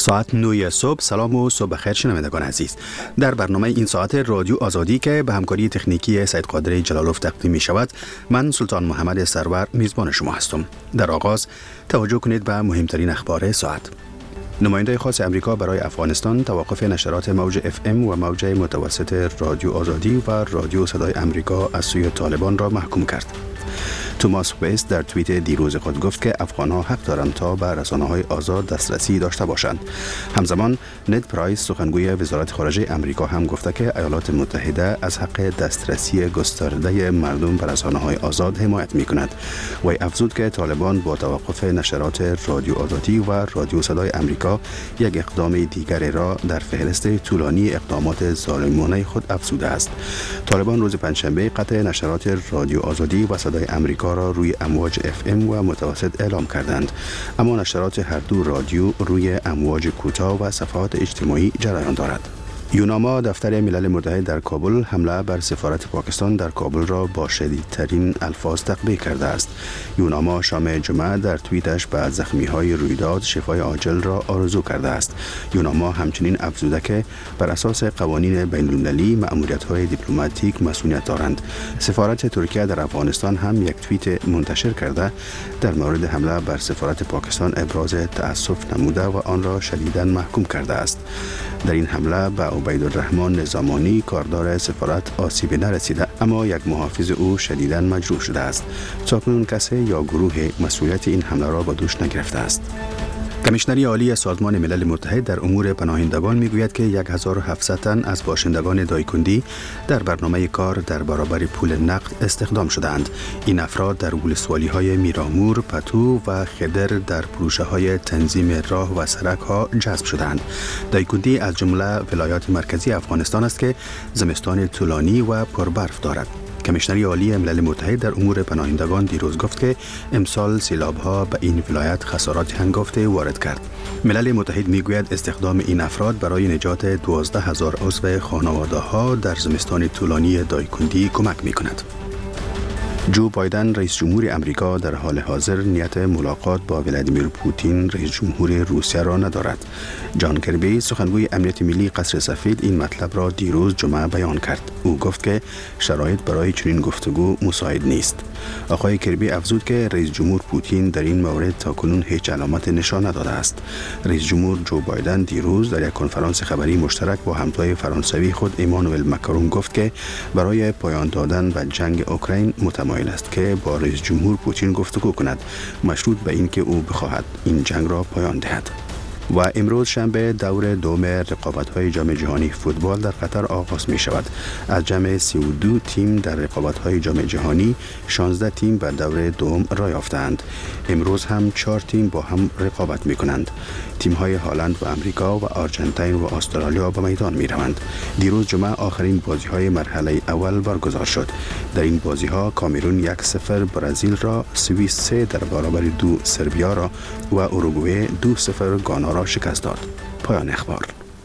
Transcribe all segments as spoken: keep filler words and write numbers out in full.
ساعت نه صبح. سلام و صبح بخیر شنوندگان عزیز. در برنامه این ساعت رادیو آزادی که به همکاری تکنیکی سید قادری جلالوف تقدیم می شود، من سلطان محمد سرور میزبان شما هستم. در آغاز توجه کنید به مهمترین اخبار ساعت. نماینده خاص امریکا برای افغانستان توقف نشرات موج اف ام و موج متوسط رادیو آزادی و رادیو صدای امریکا از سوی طالبان را محکوم کرد. توماس ویست در توییت دیروز خود گفت که افغان‌ها حق دارند تا به رسانه‌های آزاد دسترسی داشته باشند. همزمان نید پرایس سخنگوی وزارت خارجه امریکا هم گفته که ایالات متحده از حق دسترسی گسترده مردم به رسانه‌های آزاد حمایت می‌کند. و افزود که طالبان با توقف نشرات رادیو آزادی و رادیو صدای امریکا یک اقدام دیگر را در فهرست طولانی اقدامات ظالمانه خود افزوده است. طالبان روز پنجشنبه قطع نشرات رادیو آزادی و صدای امریکا را روی امواج اف ام و متوسط اعلام کردند، اما نشرات هر دو رادیو روی امواج کوتاه و صفحات اجتماعی جریان دارد. یوناما دفتر ملل متحد در کابل حمله بر سفارت پاکستان در کابل را با شدیدترین الفاظ تقبیح کرده است. یوناما شام جمعه در توییتش به زخمی‌های رویداد شفای عاجل را آرزو کرده است. یوناما همچنین افزوده که بر اساس قوانین بین‌المللی مأموریت‌های دیپلماتیک مسئولیت دارند. سفارت ترکیه در افغانستان هم یک توییت منتشر کرده در مورد حمله بر سفارت پاکستان ابراز تأسف نموده و آن را شدیداً محکوم کرده است. در این حمله به عبیدالرحمن نظامانی کاردار سفارت آسیبی نرسیده، اما یک محافظ او شدیداً مجروح شده است. تاکنون کسی یا گروه مسئولیت این حمله را به دوش نگرفته است. کمیشنری عالی سازمان ملل متحد در امور پناهندگان میگوید که هزار و هفتصد تن از باشندگان دایکندی در برنامه کار در برابر پول نقد استخدام شدند. این افراد در ولسوالی‌های میرامور، پتو و خدر در پروژه‌های تنظیم راه و سرک‌ها جذب شدند. دایکندی از جمله ولایات مرکزی افغانستان است که زمستان طولانی و پربرف دارد. کمیشنری عالی ملل متحد در امور پناهندگان دیروز گفت که امسال سیلاب‌ها به این ولایت خسارات هنگفته وارد کرد. ملل متحد میگوید استخدام این افراد برای نجات دوازده هزار عضو خانواده‌ها در زمستان طولانی دایکندی کمک می‌کند. جو بایدن رئیس جمهور امریکا در حال حاضر نیت ملاقات با ولادیمیر پوتین رئیس جمهور روسیه را ندارد. جان کربی سخنگوی امنیت ملی قصر سفید این مطلب را دیروز جمعه بیان کرد. او گفت که شرایط برای چنین گفتگو مساعد نیست. آقای کربی افزود که رئیس جمهور پوتین در این مورد تاکنون هیچ علامت نشان نداده است. رئیس جمهور جو بایدن دیروز در یک کنفرانس خبری مشترک با همتای فرانسوی خود ایمانوئل ماکرون گفت که برای پایان دادن به جنگ اوکراین متمایل است که با رئیس جمهور پوتین گفتگو کند، مشروط به اینکه او بخواهد این جنگ را پایان دهد. و امروز شنبه دور دوم رقابت‌های جام جهانی فوتبال در قطر آغاز می شود. از جمع سی و دو تیم در رقابت‌های جام جهانی شانزده تیم به دور دوم راه یافتند. امروز هم چهار تیم با هم رقابت می کنند. تیم‌های هلند و آمریکا و آرژانتین و استرالیا به میدان می روند. دیروز جمعه آخرین بازی‌های مرحله اول برگزار شد. در این بازی‌ها کامرون یک صفر برزیل را، سوئیس سه در برابر دو سربیا را و اوروگوئه دو صفر گانا را شکست داد. پایان اخبار.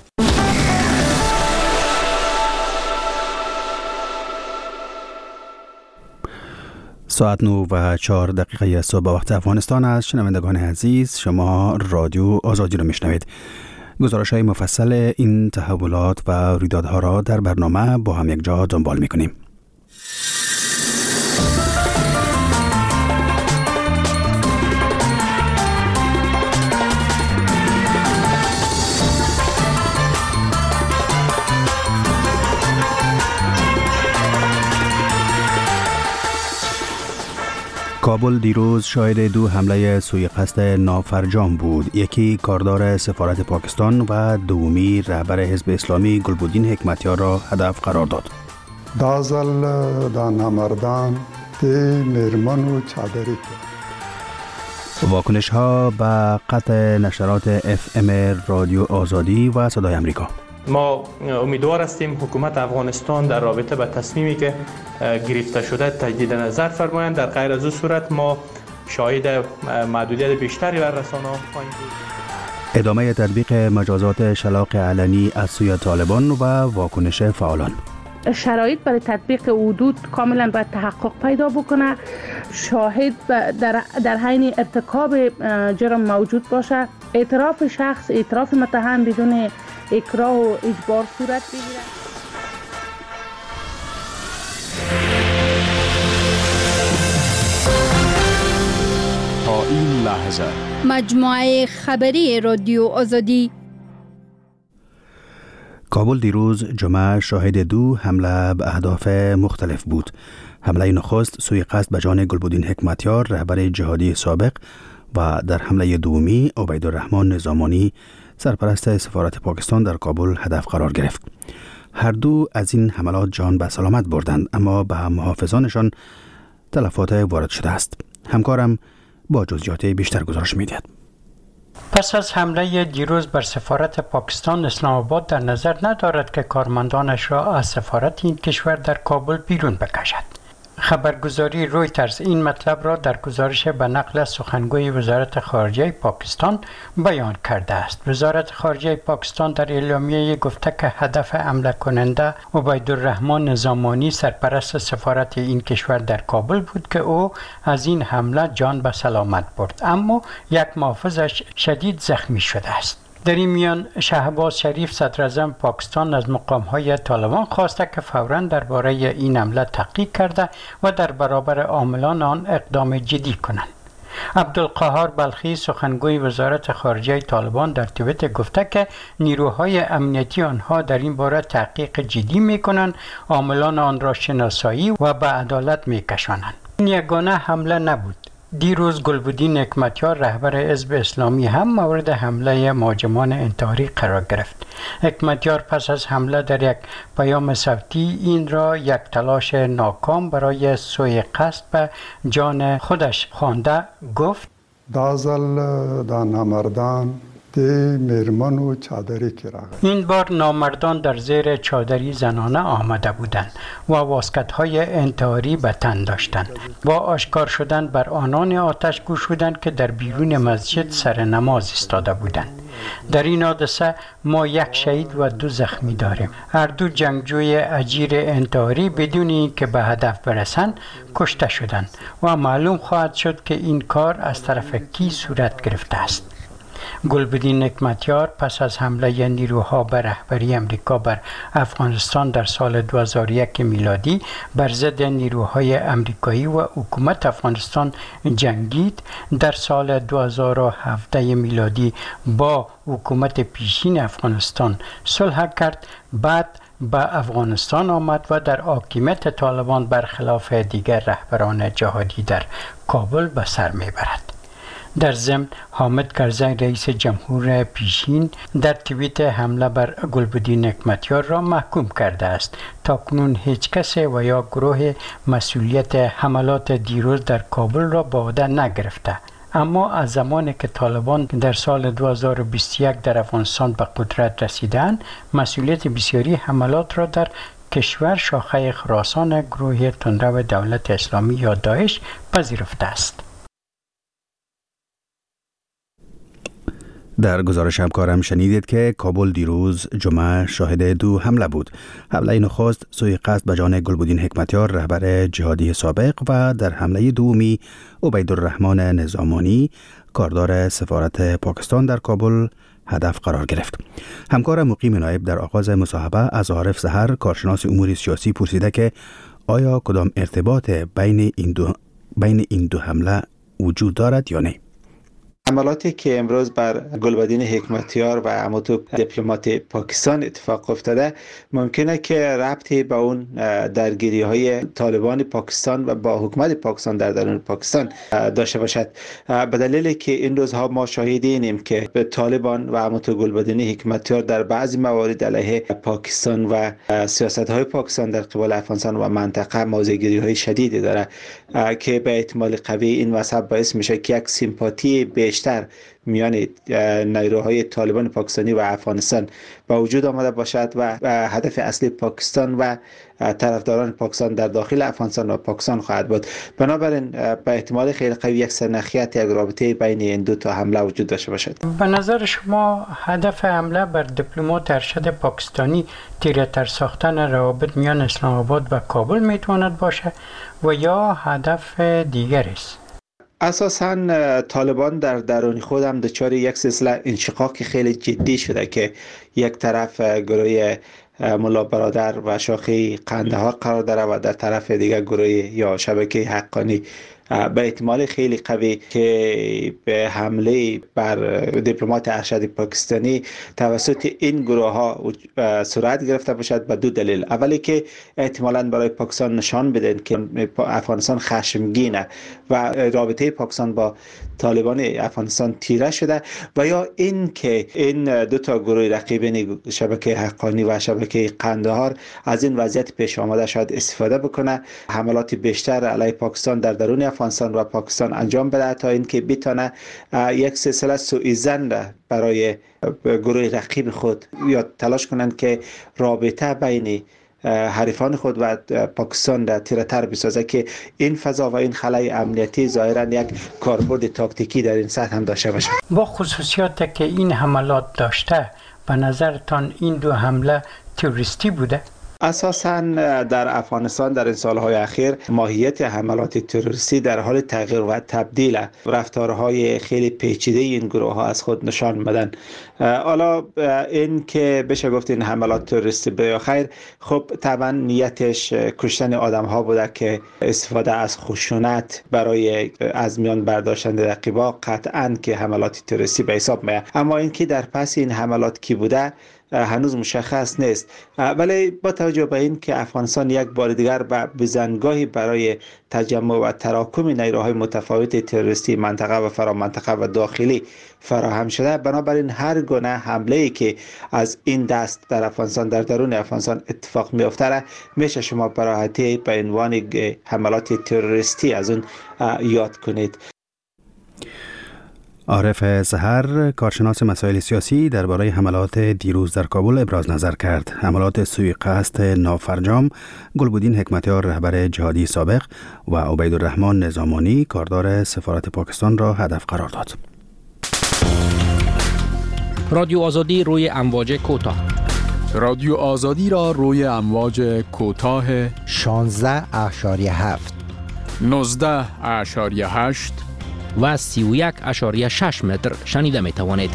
ساعت نه و چهار دقیقه صبح وقت افغانستان است. شنوندگان عزیز، شما رادیو آزادی را میشنوید. گزارش‌های مفصل این تحولات و رویدادها را در برنامه با هم یک جا دنبال می‌کنیم. کابل دیروز شاهد دو حمله سوی قصد نافرجام بود. یکی کاردار سفارت پاکستان و دومی رهبر حزب اسلامی گلبدین حکمتیار را هدف قرار داد. دازل دا نامردان دی مرمن و چادری. واکنش ها به قطع نشرات اف ام رادیو آزادی و صدای امریکا. ما امیدوار هستیم حکومت افغانستان در رابطه به تصمیمی که گرفته شده تجدید نظر فرمایند. در غیر از این صورت ما شاهد محدودیت بیشتری بر رسانه‌ها خواهیم بود. ادامه تطبیق مجازات شلاق علنی از سوی طالبان و واکنش فعالان. شرایط برای تطبیق حدود کاملا باید تحقق پیدا بکنه، شاهد در در حین ارتکاب جرم موجود باشه، اعتراف شخص، اعتراف متهم بدون اکراه و اجبار صورت بگیره. تا این لحظه مجموعه خبری رادیو آزادی. کابل دیروز جمعه شاهد دو حمله به اهداف مختلف بود. حمله نخست سوی قصد به جان گلبدین حکمتیار رهبر جهادی سابق و در حمله دومی عبیدالرحمن نظامانی سرپرست سفارت پاکستان در کابل هدف قرار گرفت. هر دو از این حملات جان به سلامت بردند، اما به محافظانشان تلفات وارد شده است. همکارم با جزئیات بیشتر گزارش می‌دهد. پس از حمله دیروز بر سفارت پاکستان، اسلام آباد در نظر ندارد که کارمندانش را از سفارت این کشور در کابل بیرون بکشد. خبرگزاری رویترز این مطلب را در گزارش به نقل از سخنگوی وزارت خارجه پاکستان بیان کرده است. وزارت خارجه پاکستان در اعلامیه گفته که هدف حمله کننده عبیدالرحمن نظامانی سرپرست سفارت این کشور در کابل بود که او از این حمله جان به سلامت برد، اما یک محافظش شدید زخمی شده است. در این میان شهباز شریف صدراعظم پاکستان از مقام‌های طالبان خواسته که فوراً درباره این حمله تحقیق کرده و در برابر عاملان آن اقدام جدی کنند. عبدالقهار بلخی سخنگوی وزارت خارجه طالبان در توییتر گفته که نیروهای امنیتی آنها در این باره تحقیق جدی می‌کنند، عاملان آن را شناسایی و به عدالت می‌کشانند. این یگانه حمله نبود. دیروز گلبدین حکمتیار رهبر حزب اسلامی هم مورد حمله مهاجمان انتحاری قرار گرفت. حکمتیار پس از حمله در یک پیام صوتی این را یک تلاش ناکام برای سوء قصد به جان خودش خوانده گفت: دازل دا نامردان دی میرمن و چادری کرد. این بار نامردان در زیر چادری زنانه آمده بودند و واسکت‌های انتحاری به تن داشتند. با آشکار شدن بر آنان آتش گوش بودند که در بیرون مسجد سر نماز ایستاده بودند. در این حادثه ما یک شهید و دو زخمی داریم. هر دو جنگجوی اجیر انتحاری بدون اینکه به هدف برسند کشته شدند و معلوم خواهد شد که این کار از طرف کی صورت گرفته است. گلبدین حکمتیار پس از حمله نیروها به رهبری امریکا بر افغانستان در سال دو هزار و یک میلادی بر ضد نیروهای امریکایی و حکومت افغانستان جنگید. در سال دو هزار و هفده میلادی با حکومت پیشین افغانستان صلح کرد، بعد به افغانستان آمد و در حاکمیت طالبان برخلاف دیگر رهبران جهادی در کابل به سر میبرد. در ضمن حامد کرزی رئیس جمهور پیشین در توییت حمله بر گلبدین حکمتیار را محکوم کرده است. تاکنون هیچ کس و یا گروه مسئولیت حملات دیروز در کابل را به عهده نگرفته، اما از زمانی که طالبان در سال دو هزار و بیست و یک در افغانستان به قدرت رسیدند، مسئولیت بسیاری حملات را در کشور شاخه خراسان گروه تندرو دولت اسلامی یا داعش پذیرفته است. در گزارش همکارم شنیدید که کابل دیروز جمعه شاهد دو حمله بود. حمله نخست سوی قصد به جان گلبدین حکمتیار رهبر جهادی سابق و در حمله دومی عبیدالرحمن نظامانی کاردار سفارت پاکستان در کابل هدف قرار گرفت. همکار مقیم نایب در آغاز مصاحبه از عارف سحر کارشناس امور سیاسی پرسیده که آیا کدام ارتباط بین این دو بین این دو حمله وجود دارد یا نه؟ حملاتی که امروز بر گلبدین حکمتیار و همونطور دیپلمات پاکستان اتفاق افتاده ممکنه که ربطی به اون درگیری های طالبان پاکستان و با حکومت پاکستان در درون پاکستان داشته باشد، به دلیلی که این روزها ما شاهد اینیم که به طالبان و همونطور گلبدین حکمتیار در بعضی موارد علیه پاکستان و سیاست های پاکستان در قبال افغانستان و منطقه موضع‌گیری های شدیدی داره که به احتمال قوی این وسط باعث میشه که یک سیمپاتی به بیشتر میان نیروهای طالبان پاکستانی و افغانستان به وجود آمده باشد و هدف اصلی پاکستان و طرفداران پاکستان در داخل افغانستان و پاکستان خواهد بود. بنابراین به احتمال خیلی قوی یک سرنخیت، یک رابطه بین این دو تا حمله وجود داشته باشد. به نظر شما هدف حمله بر دیپلمات ارشد پاکستانی تیره‌تر ساختن روابط میان اسلام آباد و کابل میتواند باشه و یا هدف دیگر است؟ اساساً طالبان در درون خود هم دچار یک سلسله انشقاق خیلی جدی شده که یک طرف گروه ملا برادر و شاخه قندهار قرار داره و در طرف دیگر گروه یا شبکه حقانی. به احتمال خیلی قوی که به حمله بر دیپلمات ارشد پاکستانی توسط این گروه ها صورت گرفته باشد به دو دلیل. اولی که احتمالاً برای پاکستان نشان بدن که افغانستان خشمگینه و رابطه پاکستان با طالبان افغانستان تیره شده، و یا این که این دو تا گروه رقیبین شبکه حقانی و شبکه قندهار از این وضعیت پیش آمده شاید استفاده بکنه، حملات بیشتر علیه پاکستان در درون افغانستان و پاکستان انجام بده تا اینکه بتونه یک سلسله سوء ظن را برای گروه رقیب خود یا تلاش کنند که رابطه بین حریفان خود و پاکستان را تیره‌تر بسازه که این فضا و این خلای امنیتی ظاهرا یک کاربرد تاکتیکی در این سطح هم داشته باشه. با خصوصیات که این حملات داشته، به نظرتان این دو حمله تروریستی بوده؟ اساساً در افغانستان در این سالهای اخیر ماهیت حملات تروریستی در حال تغییر و تبدیل، رفتارهای خیلی پیچیده این گروه ها از خود نشان میدن. حالا این که بشه گفت این حملات تروریستی به خیر، خب طبعا نیتش کشتن آدم ها بوده که استفاده از خشونت برای از میان برداشتن رقیبا قطعاً که حملات تروریستی به حساب میاد. اما اینکه در پس این حملات کی بوده هنوز مشخص نیست، ولی با توجه به این که افغانستان یک بار دیگر به بزنگاهی برای تجمع و تراکم نیروهای متفاوت تروریستی منطقه و فرامنطقه و داخلی فراهم شده، بنابراین هر گونه حمله‌ای که از این دست در افغانستان در درون افغانستان اتفاق می‌افته میشه شما به راحتی به عنوان حملات تروریستی از اون یاد کنید. عارف سحر، کارشناس مسائل سیاسی، درباره حملات دیروز در کابل ابراز نظر کرد. حملات سوی قصد نافرجام، گلبدین حکمتیار رهبر جهادی سابق و عبیدالرحمن نظامانی کاردار سفارت پاکستان را هدف قرار داد. رادیو آزادی روی امواج کوتاه. رادیو آزادی را روی امواج کوتاه شانزده اشاریه هفت، نوزده اشاریه هشت و سی و یک اشاریه شش متر شنیده می توانید.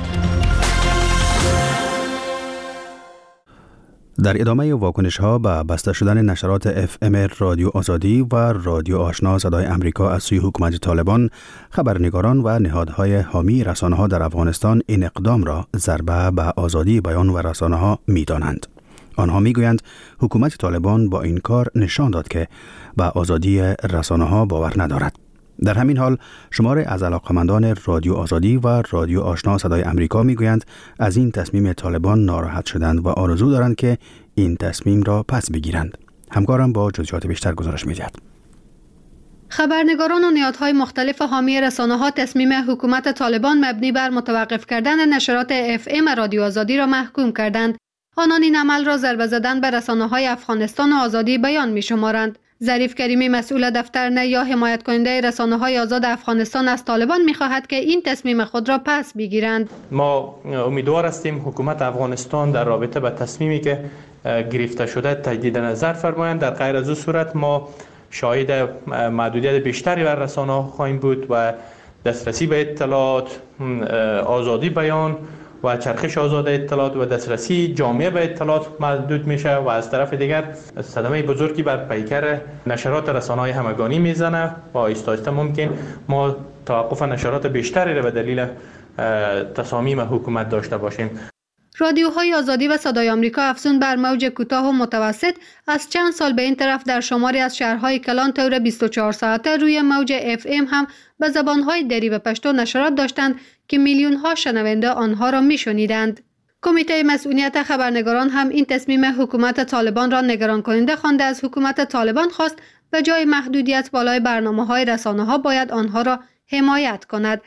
در ادامه واکنش ها به بسته شدن نشرات اف ام رادیو آزادی و رادیو آشنا صدای امریکا از سوی حکومت طالبان، خبرنگاران و نهادهای حامی رسانه ها در افغانستان این اقدام را ضربه به آزادی بیان و رسانه ها می دانند. آنها می گویند حکومت طالبان با این کار نشان داد که به آزادی رسانه ها باور ندارد. در همین حال شمار از علاقمندان رادیو آزادی و رادیو آشنا صدای امریکا میگویند از این تصمیم طالبان ناراحت شدند و آرزو دارند که این تصمیم را پس بگیرند. همکارم با جزئیات بیشتر گزارش می‌دهد. خبرنگاران و نهادهای مختلف حامی رسانه‌ها تصمیم حکومت طالبان مبنی بر متوقف کردن نشرات اف ام رادیو آزادی را محکوم کردند. آنان این عمل را ضربه زدن به رسانه‌های افغانستان و آزادی بیان می‌شمارند. ظریف کریمی مسئول دفتر نه یا حمایت کننده رسانه‌های آزاد افغانستان از طالبان می‌خواهد که این تصمیم خود را پس بگیرند. ما امیدوار هستیم حکومت افغانستان در رابطه با تصمیمی که گرفته شده تجدید نظر فرمایند. در غیر از این صورت ما شاهد محدودیت بیشتری بر رسانه‌ها خواهیم بود و دسترسی به اطلاعات، آزادی بیان و چرخش آزاد اطلاعات و دسترسی جامعه به اطلاعات محدود میشه و از طرف دیگر صدمه بزرگی بر پیکر نشرات رسانه‌های همگانی میزنه و آهسته آهسته ممکن ما توقف نشرات بیشتری را به دلیل تصامیم حکومت داشته باشیم. رادیوهای آزادی و صدای آمریکا افزون بر موج کوتاه و متوسط از چند سال به این طرف در شماری از شهرهای کلان طور بیست و چهار ساعته روی موج اف ام هم به زبانهای دری و پشتو نشرات داشتند که میلیون ها شنونده آنها را میشنیدند. کمیته مسئولیت خبرنگاران هم این تصمیم حکومت طالبان را نگران کننده خوانده از حکومت طالبان خواست به جای محدودیت بالای برنامه‌های رسانه‌ها باید آنها را حمایت کند.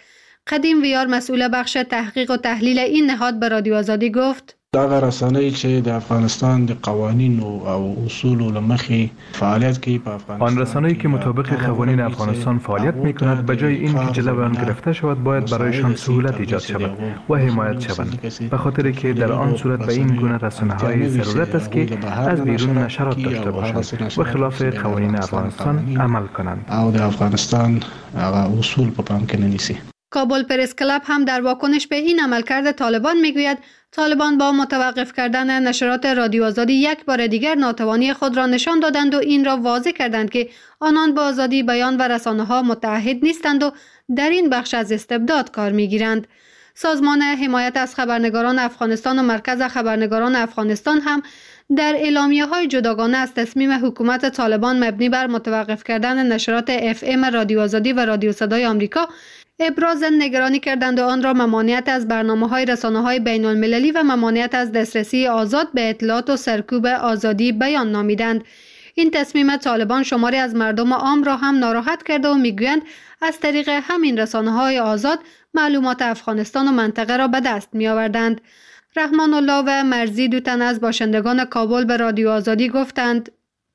قدیم ویار مسئول بخش تحقیق و تحلیل این نهاد به رادیو آزادی گفت: دا رسانه‌ای چې د افغانستان د قوانین او اصول لمخې فعالیت کوي په افغانستان، آن رسانه‌ای که مطابق قوانین افغانستان فعالیت می‌کند به جای اینکه جلوی آن گرفته شود باید برایشان سهولت ایجاد شود و حمایت شوند، به خاطر که در آن صورت به این گونه رسانه‌های ضرورت است که از بیرون نشرات داشته باشند و خلاف قوانین افغانستان عمل کنند او د افغانستان هغه اصول په پام کې نه نیسي. کابل پرس کلاب هم در واکنش به این عملکرد طالبان میگوید طالبان با متوقف کردن نشرات رادیو آزادی یک بار دیگر ناتوانی خود را نشان دادند و این را واضح کردند که آنان با آزادی بیان و رسانه ها متحد نیستند و در این بخش از استبداد کار میگیرند. سازمان حمایت از خبرنگاران افغانستان و مرکز خبرنگاران افغانستان هم در اعلامیه های جداگانه از تصمیم حکومت طالبان مبنی بر متوقف کردن نشرات اف ام رادیو آزادی و رادیو صدای آمریکا ابراز نگرانی کردند و آن را ممانعت از برنامه‌های رسانه‌های بین‌المللی و ممانعت از دسترسی آزاد به اطلاعات و سرکوب آزادی بیان نامیدند. این تصمیم طالبان شماری از مردم عام را هم ناراحت کرده و میگویند از طریق همین رسانه‌های آزاد معلومات افغانستان و منطقه را به دست می‌آوردند. رحمان الله و مرزی دو تن از باشندگان کابل به رادیو آزادی گفتند: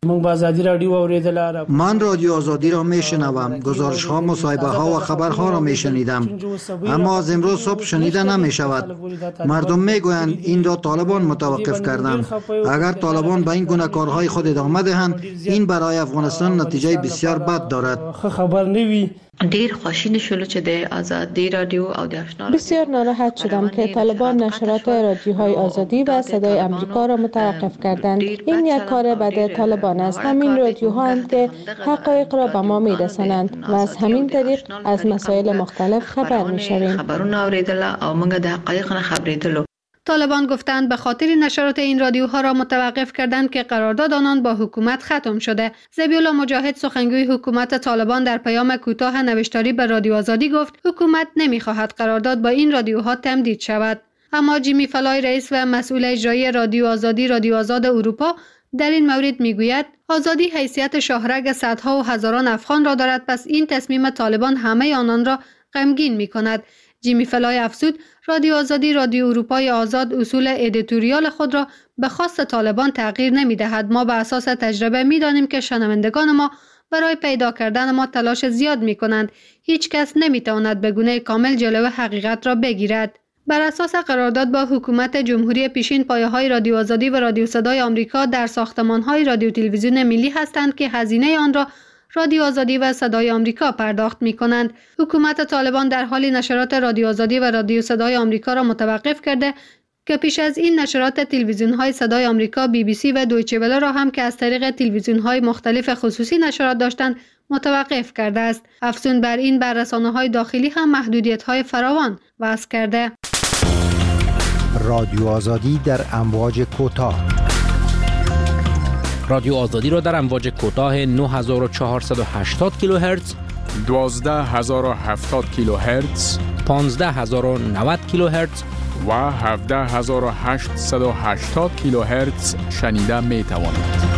من رادیو آزادی را میشنوم، گزارش ها، مصاحبه ها و خبرها را میشنیدم، اما از امروز صبح شنیده نمی شود. مردم میگویند این را طالبان متوقف کردند. اگر طالبان به این گونه کارهای خود ادامه دهند این برای افغانستان نتیجه بسیار بد دارد. ډیر خوشین شولو چې د آزادی رادیو او د آشنا بسیار ناراحت شدم که طالبان نشرات رادیوهای آزادی و صدای آمریکا را متوقف کردند. این یک کار بد طالبان است. همین رادیوها هم که حقایق را به ما میرسانند و از همین طریق از مسائل مختلف خبر میشویم. خبرونه اوریدل او موږ د حقایق نه خبرېدلو. طالبان گفتند به خاطر نشرات این رادیوها را متوقف کردند که قرارداد آنان با حکومت ختم شده. ذبیحالله مجاهد سخنگوی حکومت طالبان در پیام کوتاه نوشتاری به رادیو آزادی گفت حکومت نمیخواهد قرارداد با این رادیوها تمدید شود. اما جیمی فلای رئیس و مسئول اجرایی رادیو آزادی رادیو آزاد اروپا در این مورد میگوید آزادی حیثیت شاهرگ صدها و هزاران افغان را دارد، پس این تصمیم طالبان همه آنان را غمگین میکند. جیمی فلای افزود رادیو آزادی رادیو اروپای آزاد اصول ادیتوریال خود را به خواست طالبان تغییر نمی دهد. ما به اساس تجربه می دانیم که شنوندگان ما برای پیدا کردن ما تلاش زیاد می کنند. هیچ کس نمی تواند به گونه کامل جلو حقیقت را بگیرد. بر اساس قرارداد با حکومت جمهوری پیشین پایه‌های رادیو آزادی و رادیو صدای آمریکا در ساختمان‌های رادیو تلویزیون ملی هستند که هزینه آن را رادیو آزادی و صدای آمریکا پرداخت می کنند. حکومت طالبان در حال نشرات رادیو آزادی و رادیو صدای آمریکا را متوقف کرده که پیش از این نشرات تلویزیون های صدای آمریکا، بی بی سی و دویچه وله را هم که از طریق تلویزیون های مختلف خصوصی نشرات داشتند متوقف کرده است. افزون بر این بر رسانه های داخلی هم محدودیت های فراوان وضع کرده. رادیو آزادی در امواج کوتاه. رادیو آزادی را در امواج کوتاه نه هزار و چهارصد و هشتاد کیلوهرتز، دوازده هزار و هفتاد کیلوهرتز، پانزده هزار و نود کیلوهرتز و هفده هزار و هشتصد و هشتاد کیلوهرتز شنیده می توانید.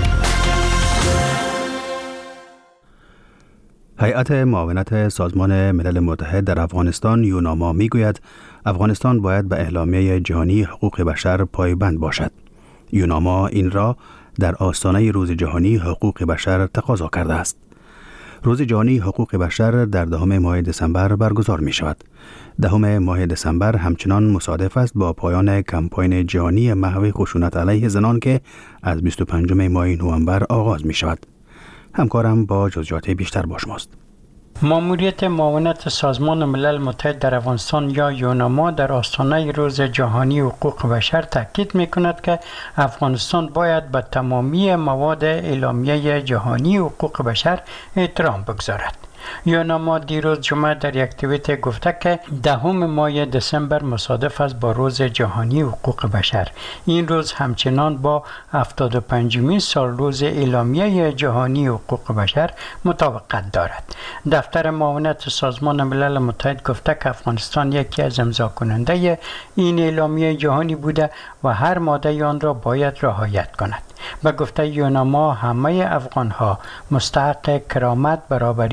هیئت معاونت سازمان ملل متحد در افغانستان یوناما میگوید افغانستان باید به اعلامیه جهانی حقوق بشر پایبند باشد. یوناما این را در آستانه روز جهانی حقوق بشر تقاضا کرده است. روز جهانی حقوق بشر در دهم ماه دسامبر برگزار می شود. دهم ماه دسامبر همچنان مصادف است با پایان کمپاین جهانی محو خشونت علیه زنان که از بیست و پنجم ماه نوامبر آغاز می شود. همکارم با جزئیات بیشتر با شماست. ماموریت معاونت سازمان ملل متحد در افغانستان یا یوناما در آستانه روز جهانی حقوق بشر تاکید می‌کند که افغانستان باید به تمامی مواد اعلامیه جهانی حقوق بشر احترام بگذارد. یوناما دیروز جمعه در یک توییت گفته که دهم ماه دسامبر مصادف است با روز جهانی حقوق بشر. این روز همچنان با هفتاد و پنجمین سال روز اعلامیه جهانی حقوق بشر مطابقت دارد. دفتر معاونت سازمان ملل متحد گفته که افغانستان یکی از امضا کننده این اعلامیه جهانی بوده و هر ماده آن را باید رعایت کند. به گفته یوناما همه افغان‌ها مستحق کرامت، برابری و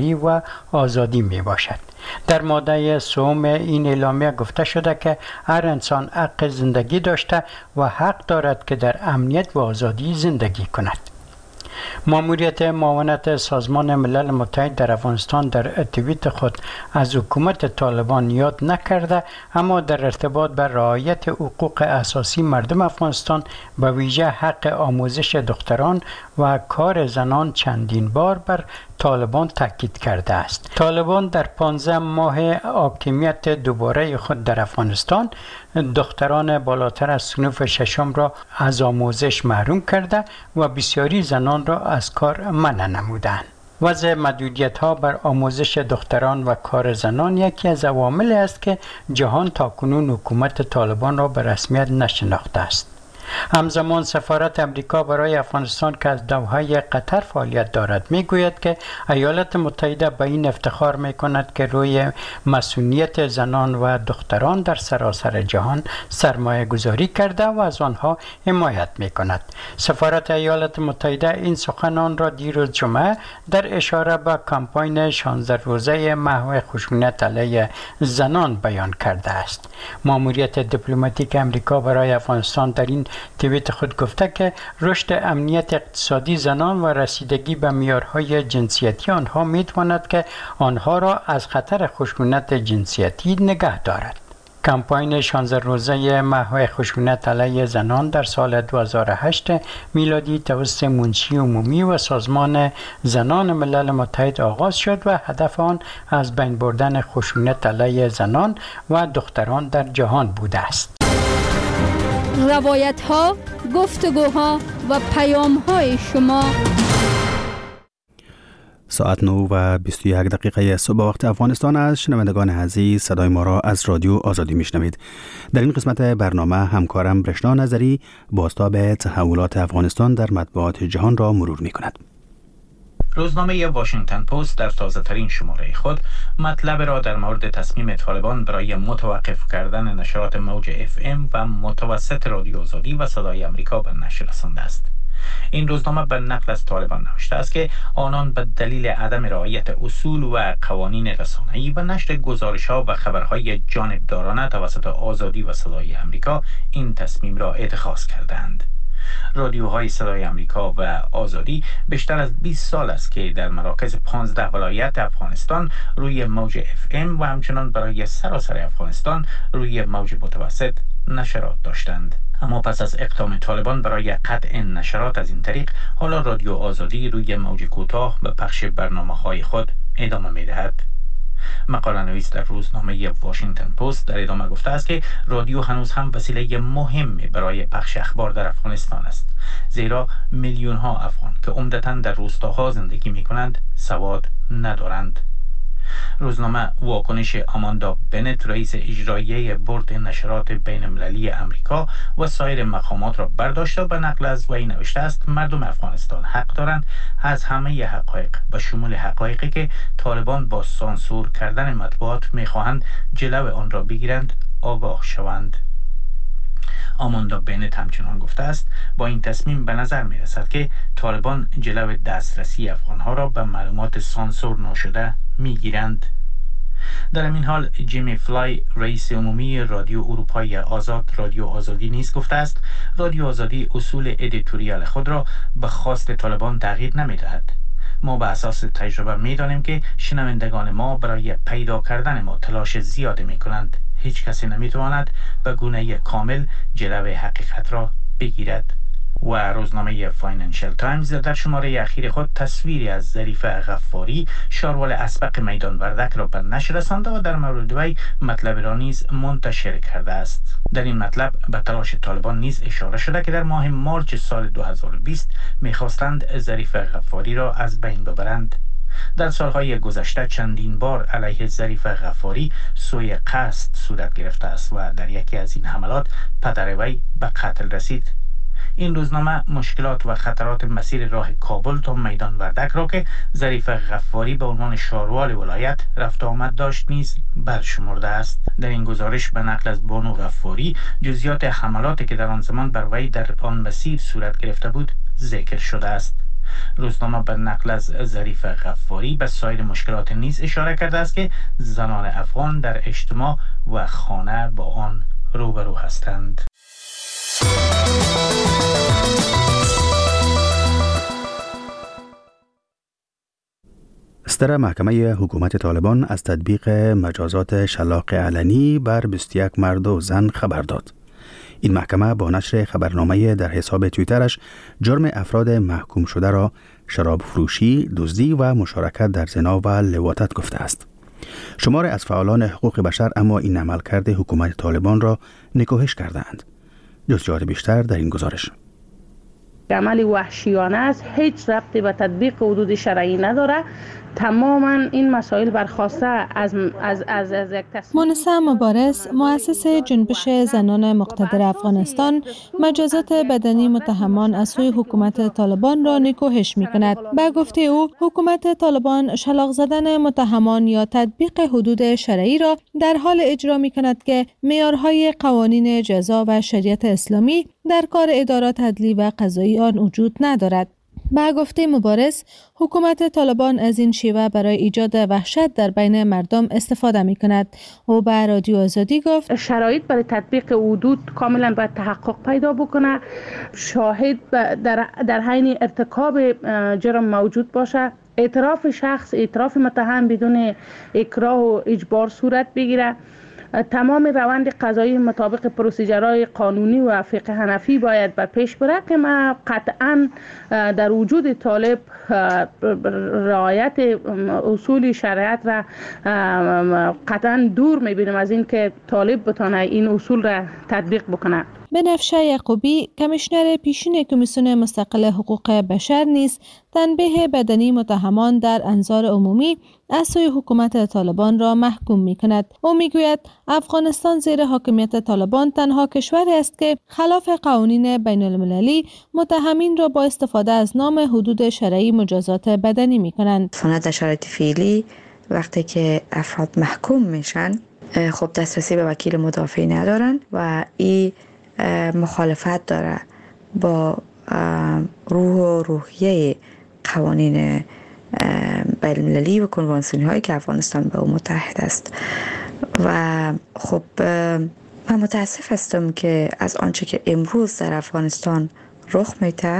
آزادی می باشد. در ماده سوم این اعلامیه گفته شده که هر انسان حق زندگی داشته و حق دارد که در امنیت و آزادی زندگی کند. ماموریت معاونت سازمان ملل متحد در افغانستان در توییت خود از حکومت طالبان یاد نکرده، اما در ارتباط به رعایت حقوق اساسی مردم افغانستان به ویژه حق آموزش دختران و کار زنان چندین بار بر طالبان تاکید کرده است. طالبان در پانزده ماه حاکمیت دوباره خود در افغانستان دختران بالاتر از صنف ششم را از آموزش محروم کرده و بسیاری زنان را از کار منع نمودند. وضع محدودیت ها بر آموزش دختران و کار زنان یکی از عوامل است که جهان تاکنون حکومت طالبان را به رسمیت نشناخته است. همزمان سفارت امریکا برای افغانستان که از دوحه قطر فعالیت دارد میگوید که ایالات متحده به این افتخار میکند که روی مسئولیت زنان و دختران در سراسر جهان سرمایه گذاری کرده و از آنها حمایت میکند. سفارت ایالات متحده این سخنان را دیروز جمعه در اشاره به کمپاین شانزده روزه محو خشونت علیه زنان بیان کرده است. ماموریت دیپلماتیک امریکا برای افغانستان در این توییت خود گفته که رشد امنیت اقتصادی زنان و رسیدگی به معیارهای جنسیتی آنها میتواند که آنها را از خطر خشونت جنسیتی نگه دارد. کمپاین شانزده روزه محو خشونت علیه زنان در سال دو هزار و هشت میلادی توسط منشی عمومی و سازمان زنان ملل متحد آغاز شد و هدف آن از بین بردن خشونت علیه زنان و دختران در جهان بوده است. روایت ها، گفتگوها و پیام های شما. ساعت نه و بیست و یک دقیقه صبح وقت افغانستان است. شنوندگان عزیز، صدای ما را از رادیو آزادی میشنوید. در این قسمت برنامه همکارم رشنا نظری بازتاب تحولات افغانستان در مطبوعات جهان را مرور می کند. روزنامه واشنگتن پست در تازه ترین شماره خود مطلب را در مورد تصمیم طالبان برای متوقف کردن نشرات موج اف ام و متوسط رادیو آزادی و صدای امریکا به نشر رسانده است. این روزنامه به نقل از طالبان نوشته است که آنان به دلیل عدم رعایت اصول و قوانین رسانه‌ای و نشر گزارش‌ها و خبرهای جانبدارانه توسط آزادی و صدای امریکا این تصمیم را اتخاذ کردند. رادیوهای صدای امریکا و آزادی بیشتر از بیست سال است که در مراکز پانزده ولایت افغانستان روی موج اف ام و همچنان برای سراسر افغانستان روی موج متوسط نشرات داشتند. اما پس از اقدام طالبان برای قطع نشرات از این طریق، حالا رادیو آزادی روی موج کوتاه به پخش برنامه‌های خود ادامه می‌دهد. مقاله نویس در روزنامه واشنگتن پست در ادامه گفته است که رادیو هنوز هم وسیله مهمی برای پخش اخبار در افغانستان است، زیرا میلیون ها افغان که عمدتاً در روستاها زندگی می کنند سواد ندارند. روزنامه واکنش آماندا بنت رئیس اجرایی بورد نشرات بین المللی امریکا و سایر مقامات را برداشت و به نقل از وی نوشته است مردم افغانستان حق دارند از همه حقایق و شمول حقایقی که طالبان با سانسور کردن مطبوعات میخواهند جلو آن را بگیرند آگاه شوند. آماندا بنت همچنان گفته است با این تصمیم به نظر می رسد که طالبان جلو دسترسی افغانها را به معلومات سانسور ناشده می گیرند. در این حال جیمی فلای رئیس عمومی رادیو اروپای آزاد رادیو آزادی نیز گفته است رادیو آزادی اصول ادیتوریال خود را به خواست طالبان تغییر نمی دهد. ما به اساس تجربه می دانیم که شنوندگان ما برای پیدا کردن ما تلاش زیادی می کنند. هیچ کسی نمی تواند به گونه کامل جلوه حقیقت را بگیرد. و روزنامه فاینانشل تایمز در شماره اخیر خود تصویری از ظریف غفاری شاروال اسبق میدان وردک را به نشر رسانده و در مورد وی مطلب را نیز منتشر کرده است. در این مطلب به تلاش طالبان نیز اشاره شده که در ماه مارچ سال دو هزار و بیست می‌خواستند ظریف غفاری را از بین ببرند. در سالهای گذشته چندین بار علیه ظریف غفاری سوء قصد صورت گرفته است و در یکی از این حملات پدر وی به قتل رسید. این روزنامه مشکلات و خطرات مسیر راه کابل تا میدان وردک را که ظریف غفاری به عنوان شاروال ولایت رفت آمد داشت نیز برشمرده است. در این گزارش به نقل از بانو غفاری جزئیات حملاتی که در آن زمان بر وی در آن مسیر صورت گرفته بود ذکر شده است. روزنامه به نقل از ظریف غفاری به سایر مشکلات نیز اشاره کرده است که زنان افغان در اجتماع و خانه با آن روبرو هستند. ستره محکمه حکومت طالبان از تطبیق مجازات شلاق علنی بر بیست و یک مرد و زن خبر داد. این محکمه با نشر خبرنامه در حساب توییترش جرم افراد محکوم شده را شراب فروشی، دزدی و مشارکت در زنا و لواطت گفته است. شمار از فعالان حقوق بشر اما این عملکرد حکومت طالبان را نکوهش کردند. جزئیات بیشتر در این گزارش. عمل وحشیانه است، هیچ ربطی به تطبیق حدود شرعی نداره. تماما این مسائل برخواسته از از از, از یک تصمیم. مونسه مبارز، مؤسس جنبش زنان مقتدر افغانستان، مجازات بدنی متهمان از سوی حکومت طالبان را نکوهش می‌کند. به گفته او، حکومت طالبان شلاق زدن متهمان یا تطبیق حدود شرعی را در حال اجرا می‌کند که معیارهای قوانین جزا و شریعت اسلامی در کار ادارات عدلی و قضایی آن وجود ندارد. به گفته مبارز، حکومت طالبان از این شیوه برای ایجاد وحشت در بین مردم استفاده می کند. او به رادیو آزادی گفت شرایط برای تطبیق حدود کاملا باید تحقق پیدا بکنه، شاهد در در حین ارتکاب جرم موجود باشه، اعتراف شخص، اعتراف متهم بدون اکراه و اجبار صورت بگیره، تمام روند قضایی مطابق پروسیجرهای قانونی و فقه حنفی باید به پیش بره که ما قطعا در وجود طالب رعایت اصول شریعت و قطعا دور میبینیم از این که طالب بتونه این اصول را تطبیق بکنه. بنفشه یعقوبی، کمیشنر پیشین کمیسیون مستقل حقوق بشر نیز تنبیه بدنی متهمان در انظار عمومی از سوی حکومت طالبان را محکوم می کند. او می گوید افغانستان زیر حاکمیت طالبان تنها کشوری است که خلاف قوانین بین المللی متهمین را با استفاده از نام حدود شرعی مجازات بدنی می کنند. در شرایط فعلی وقتی که افراد محکوم میشن، خب دسترسی به وکیل مدافع ندارن و این مخالفت داره با روح و روحیه قوانین بین المللی و کنوانسیونی هایی که افغانستان به او متحد است. و خب من متاسف هستم که از آنچه که امروز در افغانستان رخ میده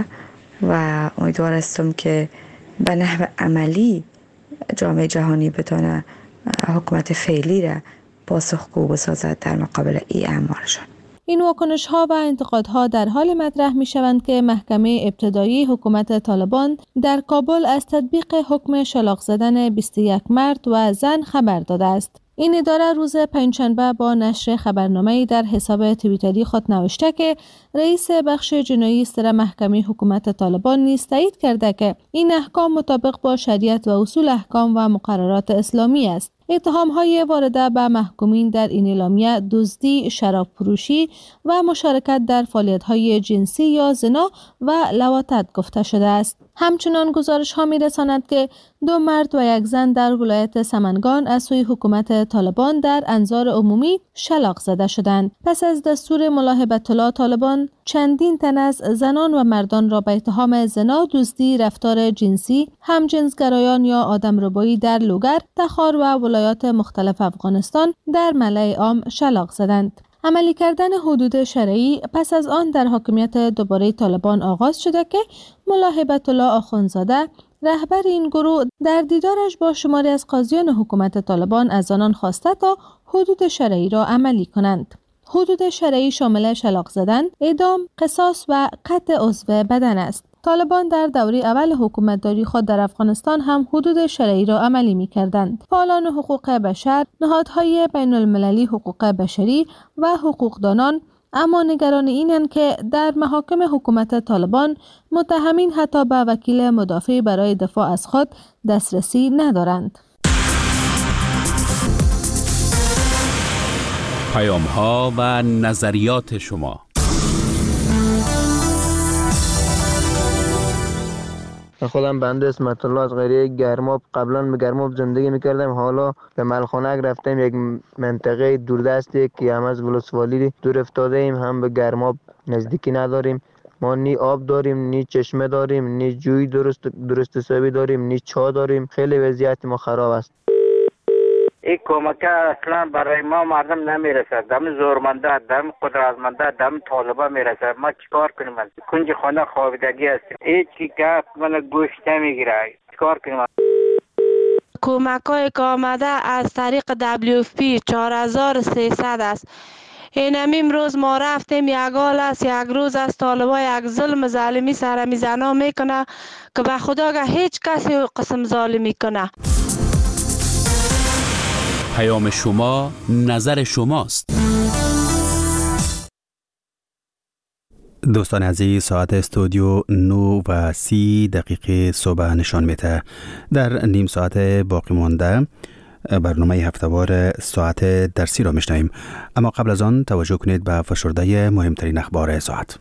و امیدوار هستم که به نحو عملی جامعه جهانی بتونه حکومت فعلی را پاسخگو بسازد در مقابل این اعمالشان. این واکنش ها و انتقادها در حال مطرح می شوند که محکمه ابتدایی حکومت طالبان در کابل از تطبیق حکم شلاق زدن بیست و یک مرد و زن خبر داده است. این اداره روز پنجشنبه با نشر خبرنامه‌ای در حساب توییتری خود نوشته که رئیس بخش جنایی ستره محکمه حکومت طالبان نیز تایید کرده که این احکام مطابق با شریعت و اصول احکام و مقررات اسلامی است. اتهام‌های وارده به محکومین در این اعلامیه دزدی، شراب فروشی و مشارکت در فعالیت‌های جنسی یا زنا و لواطت گفته شده است. همچنان گزارش‌ها می‌رساند که دو مرد و یک زن در ولایت سمنگان از سوی حکومت طالبان در انظار عمومی شلاق زده شدند. پس از دستور ملا هبت‌الله طالبان چندین تن از زنان و مردان را به اتهام زنا، دزدی، رفتار جنسی، همجنسگرایان یا آدمربایی در لوگر، تخار و ولایات مختلف افغانستان در ملأ عام شلاق زدند. عملی کردن حدود شرعی پس از آن در حاکمیت دوباره طالبان آغاز شده که ملا هبت‌الله آخوندزاده رهبر این گروه در دیدارش با شماری از قاضیان حکومت طالبان از آنان خواسته تا حدود شرعی را عملی کنند. حدود شرعی شامل شلاق زدن، اعدام، قصاص و قطع عضو بدن است. طالبان در دوره اول حکومتداری خود در افغانستان هم حدود شرعی را عملی می کردند. فعالان حقوق بشر، نهادهای بین المللی حقوق بشری و حقوقدانان اما نگران اینند که در محاکم حکومت طالبان متهمین حتی به وکیل مدافع برای دفاع از خود دسترسی ندارند. پیام ها و نظریات شما. خودم بنده اسمت الله از قریه گرماب، قبلا به گرماب زندگی میکردم، حالا به ملخانک رفتم، یک منطقه دوردستی که هم از ولسوالی دور افتاده ایم، هم به گرماب نزدیکی نداریم. ما نی آب داریم، نی چشمه داریم، نی جوی درست درست حسابی داریم، نی چا داریم. خیلی وضعیت ما خراب است. این کمک اصلا برای ما مردم نمیرسه. دم زورمنده، دم قدرتمنده، دم طالبا میرسه. ما چیکار کنیم؟ کنج خانه خوابیدگی است. هیچ کی گپ من گوش نمیگیره. چیکار کنیم؟ کمک های که آمده از طریق دبلیو اف پی چهار هزار و سیصد است. این هم امروز ما رفتیم یک حال است، یک روز از طالبا یک ظلم ظالمی سر میزنا میکنه که به خدا که هیچ کسی قسم ظالمی کنه. پیام شما نظر شماست. دوستان عزیز، ساعت استودیو نه و سی دقیقه صبح نشان میده. در نیم ساعت باقی مانده برنامه هفته‌وار ساعت درسی را میشنویم، اما قبل از آن توجه کنید به فشرده مهمترین اخبار ساعت.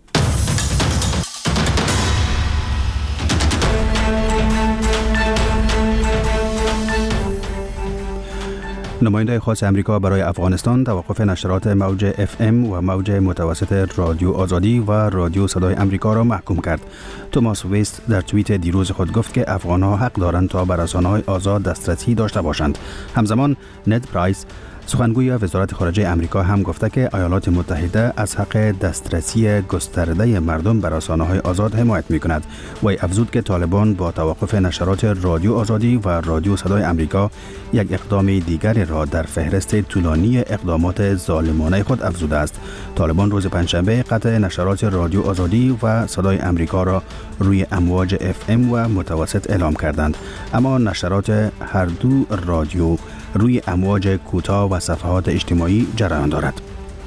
نماینده خاص امریکا برای افغانستان توقف نشرات موج اف ام و موج متوسط رادیو آزادی و رادیو صدای امریکا را محکوم کرد. توماس ویست در توییت دیروز خود گفت که افغان‌ها حق دارند تا به رسانه‌های آزاد دسترسی داشته باشند. همزمان ند پرایس سخنگوی وزارت خارجه امریکا هم گفته که ایالات متحده از حق دسترسی گسترده مردم به رسانه‌های آزاد حمایت می‌کند و افزود که طالبان با توقف نشرات رادیو آزادی و رادیو صدای امریکا یک اقدام دیگری را در فهرست طولانی اقدامات ظالمانه خود افزوده است. طالبان روز پنجشنبه قطع نشرات رادیو آزادی و صدای امریکا را روی امواج اف ام و متوسط اعلام کردند، اما نشرات هر دو رادیو روی امواج کوتاه و صفحات اجتماعی جریان دارد.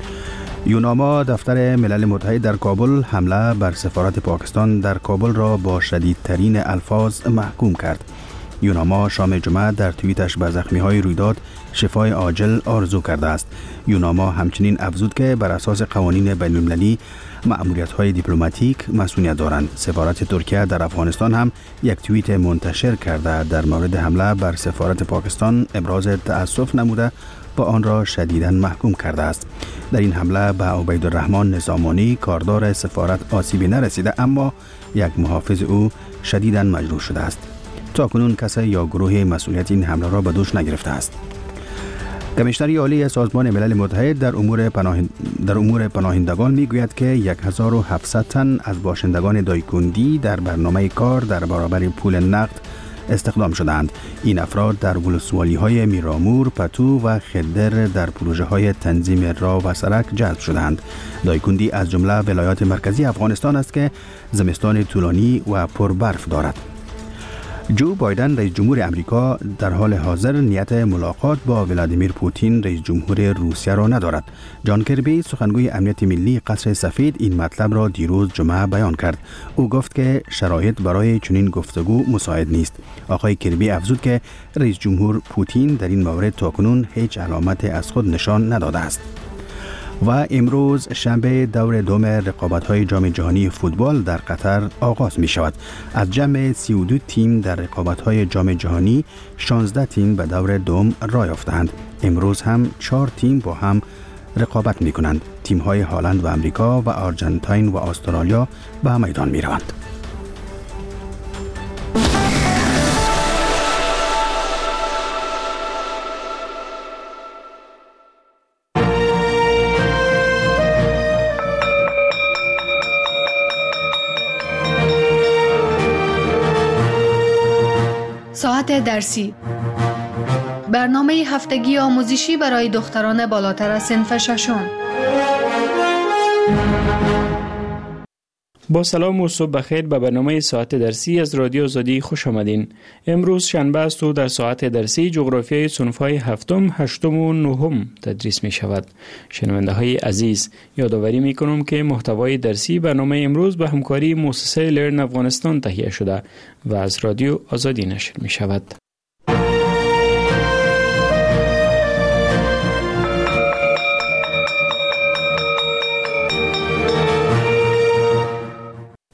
یوناما دفتر ملل متحد در کابل حمله بر سفارت پاکستان در کابل را با شدیدترین الفاظ محکوم کرد. یوناما شام جمعه در توییتش به زخمی‌های رویداد شفای عاجل آرزو کرده است. یوناما همچنین افزود که بر اساس قوانین بین‌المللی مأموریت‌های دیپلماتیک مسئولیت دارند. سفارت ترکیه در افغانستان هم یک توییت منتشر کرده در مورد حمله بر سفارت پاکستان ابراز تأسف نموده با آن را شدیداً محکوم کرده است. در این حمله به عبیدالرحمن نظامانی کاردار سفارت آسیبی نرسیده، اما یک محافظ او شدیداً مجروح شده است. تاکنون کسی یا گروه مسئولیت این حمله را به دوش نگرفته است. کمیشنر عالی سازمان ملل متحد در امور پناهند... در امور پناهندگان میگوید که هزار و هفتصد تن از باشندگان دایکندی در برنامه کار در برابر پول نقد استخدام شدند. این افراد در ولسوالی‌های میرامور، پتو و خدر در پروژه‌های تنظیم راه و سرک جذب شدند. دایکندی از جمله ولایات مرکزی افغانستان است که زمستان طولانی و پربرف دارد. جو بایدن رئیس جمهور امریکا در حال حاضر نیت ملاقات با ولادیمیر پوتین رئیس جمهور روسیه را ندارد. جان کربی سخنگوی امنیت ملی قصر سفید این مطلب را دیروز جمعه بیان کرد. او گفت که شرایط برای چنین گفتگو مساعد نیست. آقای کربی افزود که رئیس جمهور پوتین در این مورد تاکنون هیچ علامت از خود نشان نداده است. و امروز شنبه دور دوم رقابت‌های جام جهانی فوتبال در قطر آغاز می شود. از جمع سی و دو تیم در رقابت‌های جام جهانی شانزده تیم به دور دوم راه یافتند. امروز هم چهار تیم با هم رقابت می کنند. تیم‌های هلند و آمریکا و آرژانتین و استرالیا به میدان می روند. ساعت درسی، برنامه هفتگی آموزشی برای دختران بالاتر از صنف ششم. با سلام و صبح بخیر به برنامه ساعت درسی از رادیو آزادی خوش آمدین. امروز شنبه است و در ساعت درسی جغرافیای صنف‌های هفتم، هشتم و نهم تدریس می شود. شنونده های عزیز، یادآوری می کنم که محتوای درسی برنامه امروز به همکاری مؤسسه لرن افغانستان تهیه شده و از رادیو آزادی نشر می شود.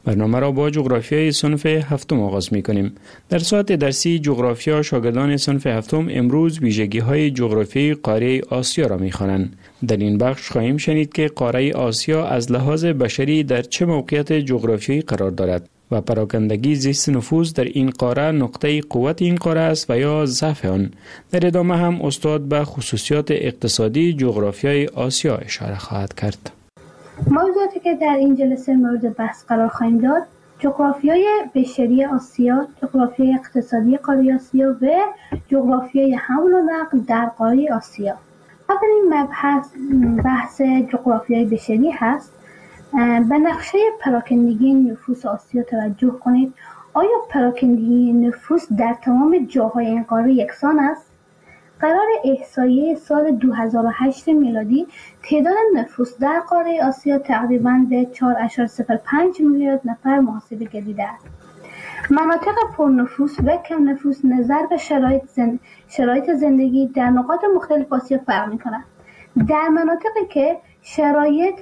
برنامه را با جغرافیای صنف هفتم آغاز می کنیم. در ساعت درسی جغرافیا شاگردان صنف هفتم امروز ویژگی های جغرافیایی قاره آسیا را می خوانند. در این بخش خواهیم شنید که قاره آسیا از لحاظ بشری در چه موقعیت جغرافیایی قرار دارد و پراکندگی زیست نفوس در این قاره نقطه قوت این قاره است و یا ضعف آن. در ادامه هم استاد به خصوصیات اقتصادی جغرافیای آسیا اشاره خواهد کرد. موضوعاتی که در این جلسه مورد بحث قرار خواهیم داد: جغرافیای بشری آسیا، جغرافیای اقتصادی قاره آسیا و جغرافیای حمل و نقل در قاره آسیا. اولین مبحث بحث جغرافیای بشری هست. به نقشه پراکندگی نفوس آسیا توجه کنید. آیا پراکندگی نفوس در تمام جاهای این قاره یکسان است؟ قرار احصایه سال دو هزار و هشت میلادی تعداد نفوس در قاره آسیا تقریباً به چهار ممیز صفر پنج میلیارد نفر محاسبه گردیده است. مناطق پرنفوس و کم نفوس نظر به شرایط, زند... شرایط زندگی در نقاط مختلف آسیا فرق می‌کند. در مناطقی که شرایط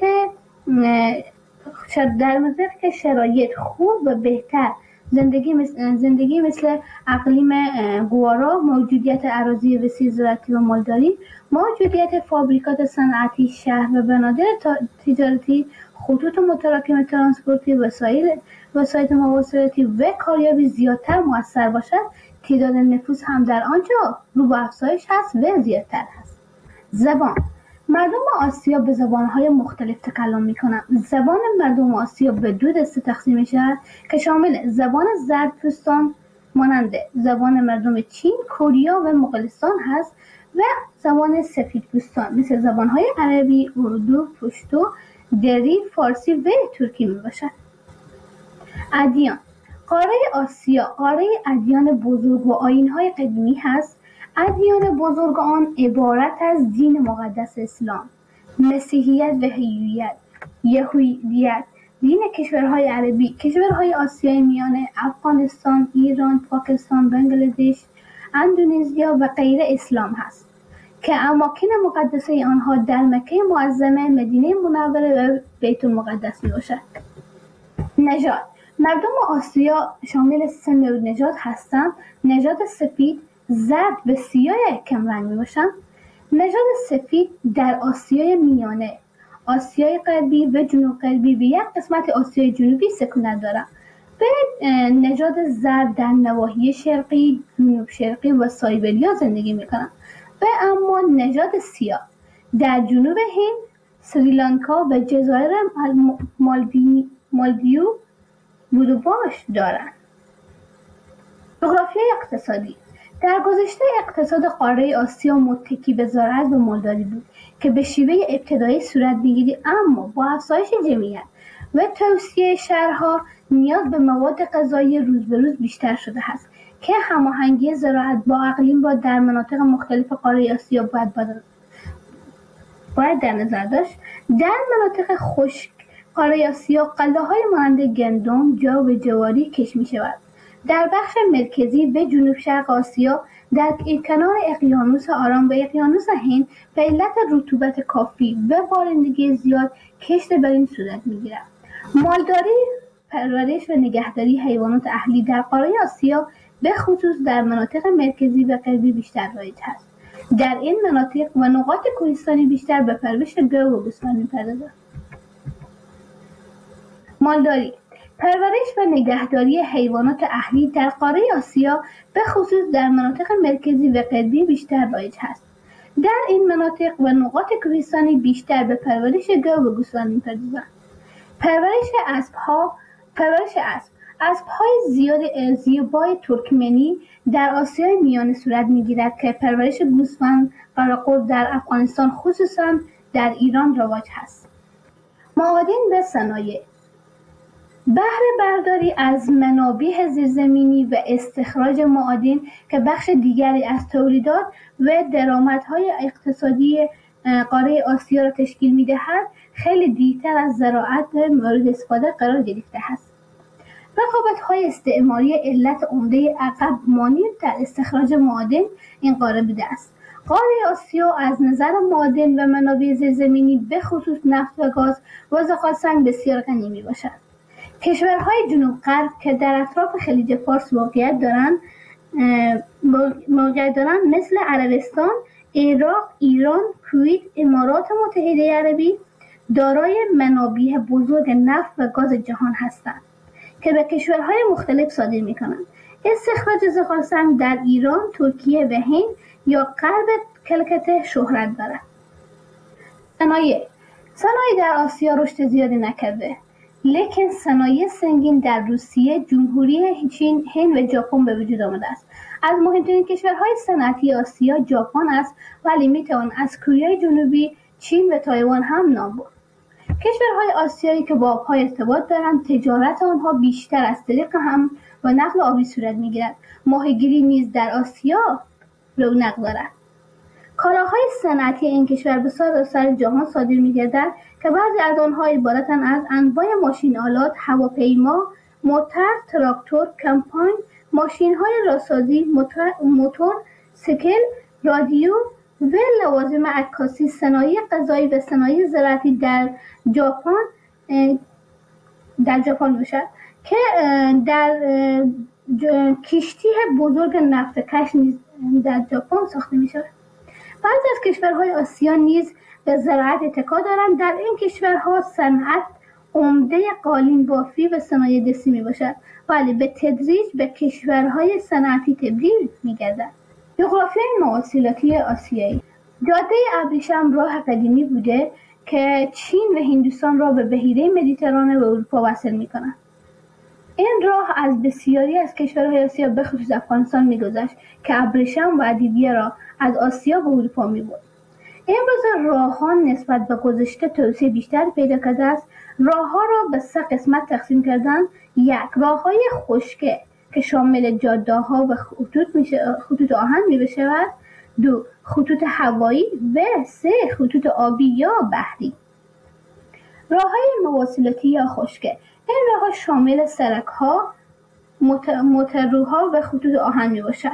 در مناطقی که شرایط خوب و بهتر زندگی مثل, زندگی مثل اقلیم گوارا، موجودیت اراضی وسیع زراعتی و مالداری، موجودیت فابریکات صنعتی، شهر و بنادر تجارتی، خطوط متراکم ترانسپورتی، وسایل وسایل مواصلاتی و کاریابی زیادتر مؤثر باشد، تعداد نفوس هم در آنجا رو به افزایش هست و زیادتر هست. زبان: مردم آسیا به زبانهای مختلف تکلم میکنند. زبان مردم آسیا به دو دسته تقسیم میشود که شامل زبان زردپوستان مانند زبان مردم چین، کره و مغولستان هست و زبان سفیدپوستان مثل زبانهای عربی، اردو، پشتو، دری، فارسی و ترکی میباشد. ادیان: قاره آسیا قاره ادیان بزرگ و آیین‌های قدیمی هست. ادیان بزرگ آن عبارت از دین مقدس اسلام، مسیحیت و هیویت، یهودیت، دین کشورهای عربی، کشورهای آسیای میانه، افغانستان، ایران، پاکستان، بنگلادش، اندونزیا و غیره اسلام هست که اماکن مقدسه آنها در مکه معظمه، مدینه منوره و بیت المقدس می باشد. نژاد: مردم آسیا شامل سه نوع نژاد هستند. نژاد سفید، زرد و سیاه کم رنگ می باشند. نژاد سفید در آسیای میانه، آسیای غربی و جنوب غربی و یک قسمت آسیای جنوبی سکونت دارند. به نژاد زرد در نواحی شرقی، جنوب شرقی و سایبریا زندگی می کنند. و اما نژاد سیاه در جنوب هند، سریلانکا و جزایر مالدیو بودوباش دارند. جغرافیای اقتصادی: در گذشته اقتصاد قاره آسیا متکی به زراعت و مالداری بود که به شیوه ابتدایی صورت می‌گیرد، اما با افزایش جمعیت و توسعه شهرها نیاز به مواد غذایی روز به روز بیشتر شده است که هماهنگی زراعت با اقلیم را در مناطق مختلف قاره آسیا باید باید در نظر داشت. در مناطق خشک قاره آسیا غله‌های مانند گندم، جو و جواری کشت می‌شود. در بخش مرکزی و جنوب شرق آسیا در کنار اقیانوس آرام و اقیانوس هند به علت رطوبت کافی و بارندگی زیاد کشت بر این صورت می‌گیرد. مالداری، پرورش و نگهداری حیوانات اهلی در قاره آسیا به خصوص در مناطق مرکزی و غربی بیشتر رایج است. در این مناطق و نقاط کوهستانی بیشتر به پرورش گاو و گوسفند می‌پردازند. مالداری، پرورش و نگهداری حیوانات اهلی در قاره آسیا به خصوص در مناطق مرکزی و غربی بیشتر رایج است. در این مناطق و نقاط کوهستانی بیشتر به پرورش گاو و گوسفند می‌پردازند. پرورش اسب‌ها، پرورش اسب اسب‌های زیاد زیبای ترکمنی در آسیای میانه صورت می‌گیرد که پرورش گوسفند قراقور در افغانستان خصوصاً در ایران رواج است. معادن و صنایع: بهره برداری از منابع زیرزمینی و استخراج معادن که بخش دیگری از تولیدات و درآمدهای اقتصادی قاره آسیا را تشکیل می‌دهد، خیلی دیرتر از زراعت مورد استفاده قرار گرفته است. رقابت‌های استعماری علت عمده عقب مانی در استخراج معادن این قاره بوده است. قاره آسیا از نظر معادن و منابع زیرزمینی به خصوص نفت و گاز و زغال‌سنگ بسیار غنی می‌باشد. کشورهای جنوب غرب که در اطراف خلیج فارس موقعیت دارند موقعیت دارند مثل عربستان، عراق، ایران، کویت، امارات متحده عربی دارای منابع بزرگ نفت و گاز جهان هستند که به کشورهای مختلف صادر می‌کنند. استخراج زغالسنگ در ایران، ترکیه و هند یا غرب کلکته شهرت دارد. صنایع صنایع در آسیا رشد زیادی نکرده، لیکن صنایع سنگین در روسیه، جمهوری چین، هند و ژاپن به وجود آمده است. از مهمترین کشورهای صنعتی آسیا ژاپن است، ولی میتوان از کره جنوبی، چین و تایوان هم نام برد. کشورهای آسیایی که با آبها ارتباط دارند، تجارت آنها بیشتر از طریق هم و نقل آبی صورت میگیرد. ماهیگیری نیز در آسیا رونق دارد. کالاهای صنعتی این کشور به سراسر جهان صادر می‌گردد که بعضی از آنها عبارتند از انواع ماشین آلات، هواپیما، موتور، تراکتور، کمپاین، ماشین‌های راهسازی، موتور، سیکل، رادیو و لوازم عکاسی. صنایع غذایی و صنایع زراعتی در ژاپن در ژاپن باشد که در کشتی بزرگ نفت کش نیز در ژاپن ساخته می‌شود. بعضی از کشورهای آسیا نیز به زراعت اتکا دارند. در این کشورها صنعت عمده قالین بافی و صنایع دستی می باشد، ولی به تدریج به کشورهای صنعتی تبدیل می گردد. جغرافیای مواصلاتی آسیایی جاده ابریشم راه قدیمی بوده که چین و هندوستان را به بحیره مدیترانه و اروپا وصل می کند. این راه از بسیاری از کشورهای آسیا به خصوص افغانستان می‌گذشت که ابریشم و ادویه را از آسیا به اروپا می‌برد. امروز راه‌ها نسبت به گذشته توسعه بیشتر پیدا کرده است. راه‌ها را به سه قسمت تقسیم کردند: یک، راه‌های خشکی که شامل جاده‌ها و خطوط میشه خطوط آهن می‌شود. دو، خطوط هوایی و سه، خطوط آبی یا بحری. راه‌های مواصلاتی یا خشکی این راه‌ها شامل سرک‌ها، موتورها و خطوط آهن میباشد.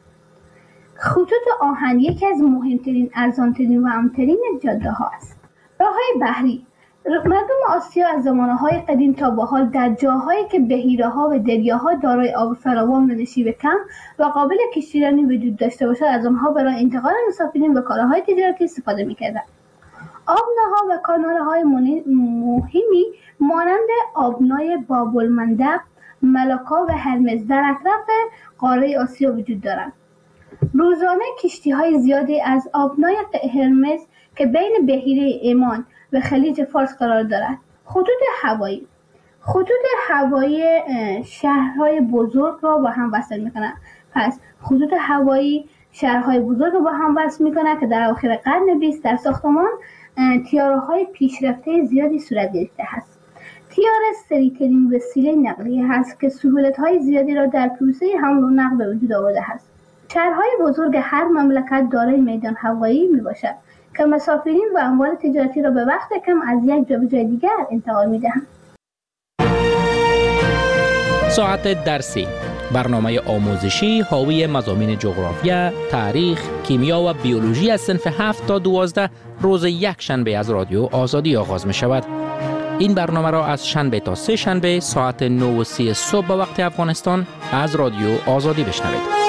خطوط آهن یکی از مهمترین، ارزانترین و امن‌ترین جاده‌ها است. راه‌های بحری مردم آسیا از زمانه‌های قدیم تا به حال در جاهایی که بحیره‌ها و دریاها دارای آب فراوان و نشیب کم و قابل کشتیرانی وجود داشته باشد از آنها برای انتقال مسافرین و کالاهای تجارتی استفاده می‌کردند. آبناها و کانال‌های مهمی مانند آبنای باب‌المندب، ملاکا و هرمز در اطراف قاره آسیا وجود دارند. روزانه کشتی‌های زیادی از آبنای هرمز که بین بحیره عمان و خلیج فارس قرار دارد. خطوط هوایی خطوط هوایی شهرهای بزرگ را با هم وصل می‌کنند. پس خطوط هوایی شهرهای بزرگ را با هم وصل می‌کند که در اواخر قرن بیست در ساختمان تیاره‌های پیشرفته زیادی صورت گرفته است. تیاره سریع‌ترین وسیله نقلیه هست که سهولت‌های زیادی را در پروسه حمل و نقل به وجود آورده است. شهرهای بزرگ هر مملکت دارای میدان هوایی میباشد که مسافرین و اموال تجارتی را به وقت کم از یک جا به جای دیگر انتقال میدهند. ساعت درسی، برنامه آموزشی حاوی مضامین جغرافیا، تاریخ، کیمیا و بیولوژی از صنف هفت تا دوازده روز یک شنبه از رادیو آزادی آغاز می شود. این برنامه را از شنبه تا سه شنبه ساعت نه و سی صبح به وقت افغانستان از رادیو آزادی بشنوید.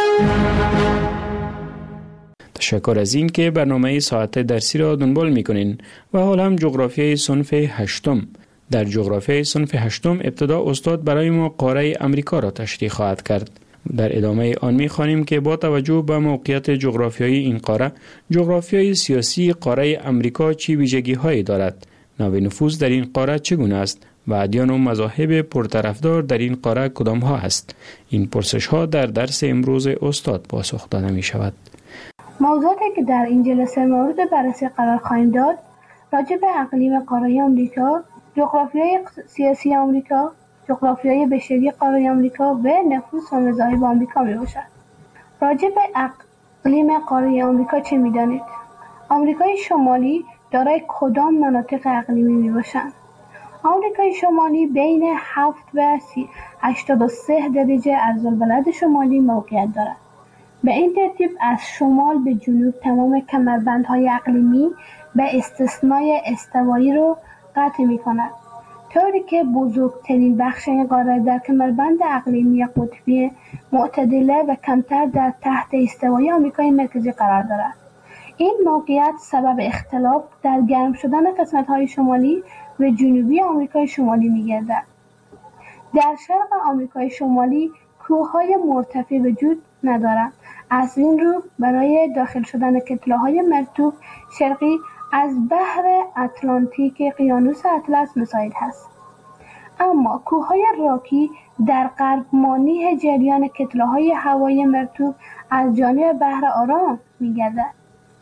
تشکر از این که برنامه ساعت درسی را دنبال میکنین و حالا هم جغرافیای صنف هشتم. در جغرافیای صنف هشتم ابتدا استاد برای ما قاره امریکا را تشریح خواهد کرد. در ادامه آن می‌خوانیم که با توجه به موقعیت جغرافیایی این قاره، جغرافیای سیاسی قاره امریکا چه ویژگی‌هایی دارد؟ نوع نفوذ در این قاره چگونه است و ادیان و مذاهب پرطرفدار در این قاره کدام ها است؟ این پرسش ها در درس امروز استاد پاسخ داده می شود. موضوعاتی که در این جلسه مورد بررسی قرار خواهیم داد راجع به اقلیم قاره آمریکا، جغرافیای سیاسی آمریکا، جغرافیای بشری قاره آمریکا و نفوذ و مذاهب آمریکا می باشد. راجع به اقلیم قاره آمریکا چه می دانید؟ آمریکای شمالی دارای کدام مناطق اقلیمی می باشند؟ آمریکای شمالی بین هفت و هشتاد و سه درجه عرض‌البلد شمالی موقعیت دارد. به این ترتیب از شمال به جنوب تمام کمربندهای اقلیمی به استثنای استوایی رو قطع می کند. طوری که بزرگترین بخش این قاره در کمربند اقلیمی قطبی معتدله و کمتر در تحت استوای آمریکای مرکزی قرار دارد. این موقعیت سبب اختلاف در گرم شدن قسمت‌های شمالی و جنوبی آمریکای شمالی می‌گردد. در شرق آمریکای شمالی کوه‌های مرتفع وجود ندارند. از این رو برای داخل شدن کتله‌های مرطوب شرقی از بحر اتلانتیک اقیانوس اطلس مساعد است. اما کوه‌های راکی در غرب مانع جریان کتله‌های هوایی مرطوب از جانب بحر آرام می‌گردد.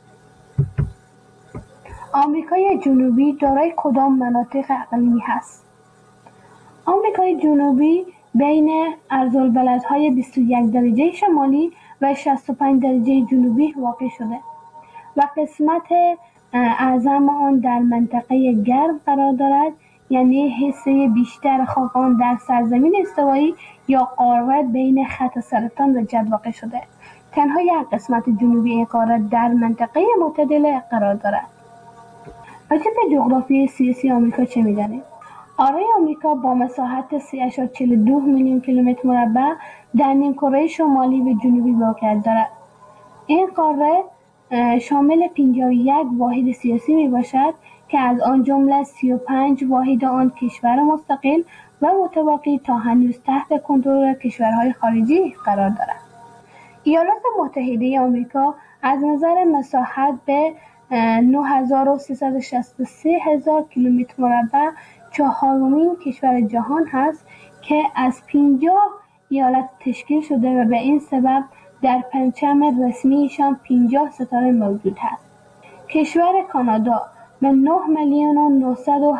آمریکای جنوبی دارای کدام مناطق اقلیمی است؟ آمریکای جنوبی بین عرض‌البلدهای بیست و یک درجه شمالی و شصت و پنج درجه جنوبی واقع شده و قسمت اعظم آن در منطقه گرم قرار دارد، یعنی حصه بیشتر خاک آن در سرزمین استوایی یا قاره بین خط سرطان و جد واقع شده. تنها یک قسمت جنوبی این قاره در منطقه معتدله قرار دارد. راجع به جغرافی سیاسی آمریکا چه می‌دانید؟ قاره آمریکا با مساحت سه ممیز چهل و دو میلیون کیلومتر مربع در نیمکره شمالی و جنوبی واقعیت دارد. این قاره شامل پنجاه و یک واحد سیاسی می باشد که از آن جمله سی و پنج واحد آن کشور مستقل و متوالی تا هنوز تحت کنترل کشورهای خارجی قرار دارد. ایالات متحده آمریکا از نظر مساحت به نه هزار و سیصد و شصت و سه هزار کیلومتر مربع چهارمین کشور جهان هست که از پنجاه ایالت تشکیل شده و به این سبب در پرچم رسمیشان پنجاه ستاره موجود است. کشور کانادا به نه میلیون و نهصد و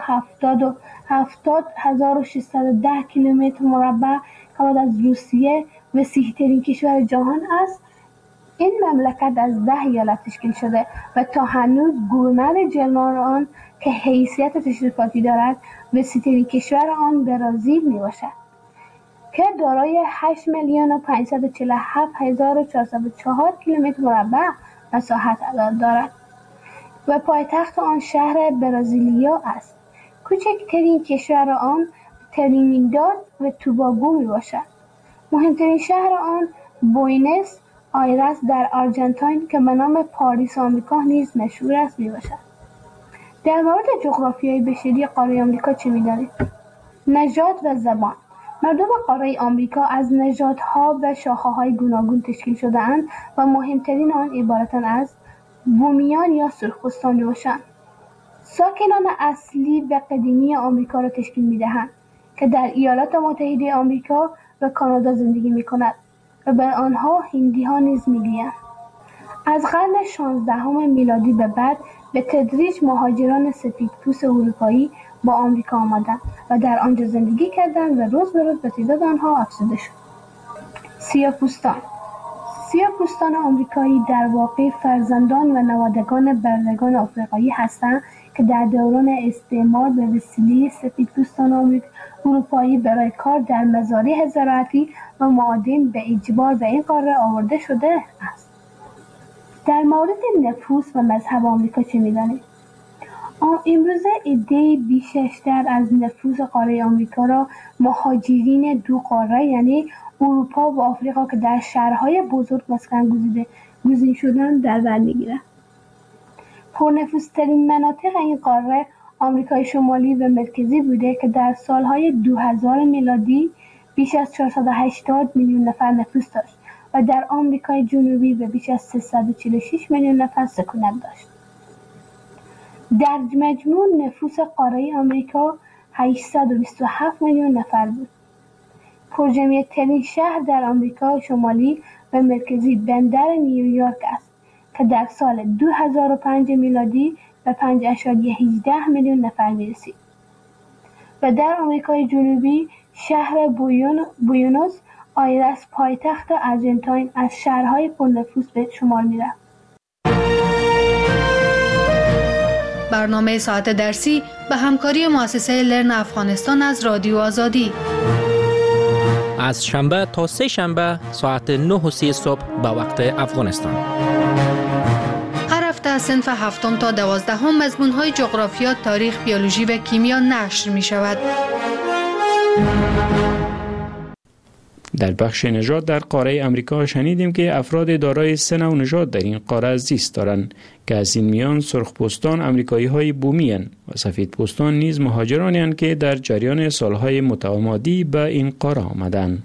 هفتاد هزار و ششصد و ده کیلومتر مربع که بعد از روسیه وسیع‌ترین کشور جهان است. این مملکت از ده ایالت تشکیل شده و تا هنوز گورنر جنرال آن که حیثیت تشریفاتی دارد وسیع‌ترین کشور آن برزیل میباشد که دارای هشت میلیون و پانصد و چهل و هفت هزار و چهارصد و چهار کیلومتر مربع مساحت دارد و پایتخت آن شهر برزیلیا است. کوچکترین کشور آن ترینیداد و توباگو می باشد. مهمترین شهر آن بوینس آیرس در آرژانتین که به نام پاریس آمریکا نیز مشهور است می باشد. در مورد جغرافیای بشری قاره آمریکا چه می دانید؟ نژاد و زبان. مردم قاره آمریکا از نژادها و شاخه‌های گوناگون تشکیل شده‌اند و مهمترین آن عبارتند از بومیان یا سرخپوستان میباشند. ساکنان اصلی و قدیمی آمریکا را تشکیل میدهند که در ایالات متحده آمریکا و کانادا زندگی میکنند و به آنها هندی ها نیز میگویند. از قرن شانزدهم میلادی به بعد به تدریج مهاجران سفیدپوست اروپایی با آمریکا آمدند و در آنجا زندگی کردند و روز به روز به تعداد آنها افزوده شد. سیاه‌پوستان سیاه‌پوستان آمریکایی در واقع فرزندان و نوادگان بردگان آفریقایی هستند که در دوران استعمار به وسیله سفیدپوستان اروپایی برای کار در مزارع زراعتی و معادن به اجبار به این قاره آورده شده است. در مورد نفوس و مذهب آمریکا چه می‌دانید؟ امروزه عده بیشتر از نفوس قاره آمریکا را مهاجرین دو قاره یعنی اروپا و آفریقا که در شهرهای بزرگ مسکن گزیده گزین شدن در بر می‌گیرند. پرنفوذترین مناطق این قاره آمریکای شمالی و مرکزی بوده که در سالهای دو هزار میلادی بیش از چهارصد و هشتاد میلیون نفر نفوذ داشت و در آمریکای جنوبی به بیش از سیصد و چهل و شش میلیون نفر سکونت داشت. در مجموع نفوس قاره آمریکا هشتصد و بیست و هفت میلیون نفر بود. پرجمعیت‌ترین شهر در آمریکا شمالی و مرکزی بندر نیویورک است که در سال دو هزار و پنج میلادی به پنج ممیز هجده میلیون نفر می‌رسید. و در آمریکای جنوبی شهر بوینوس آیرس پایتخت آرژانتین از شهرهای پرنفوذ به شمار می‌رفت. برنامه ساعت درسی به همکاری مؤسسه لرن افغانستان از رادیو آزادی از شنبه تا سه شنبه ساعت نه و سی صبح به وقت افغانستان. هر هفته در صنف هفتم تا دوازدهم مضمون‌های جغرافیا، تاریخ، بیولوژی و کیمیا نشر می شود. در بخش نژاد در قاره امریکا شنیدیم که افراد دارای سه نوع نژاد در این قاره زیست دارند که از این میان سرخپوستان امریکایی های بومی هستند و سفیدپوستان نیز مهاجرانی هستند که در جریان سالهای متمادی به این قاره آمدند.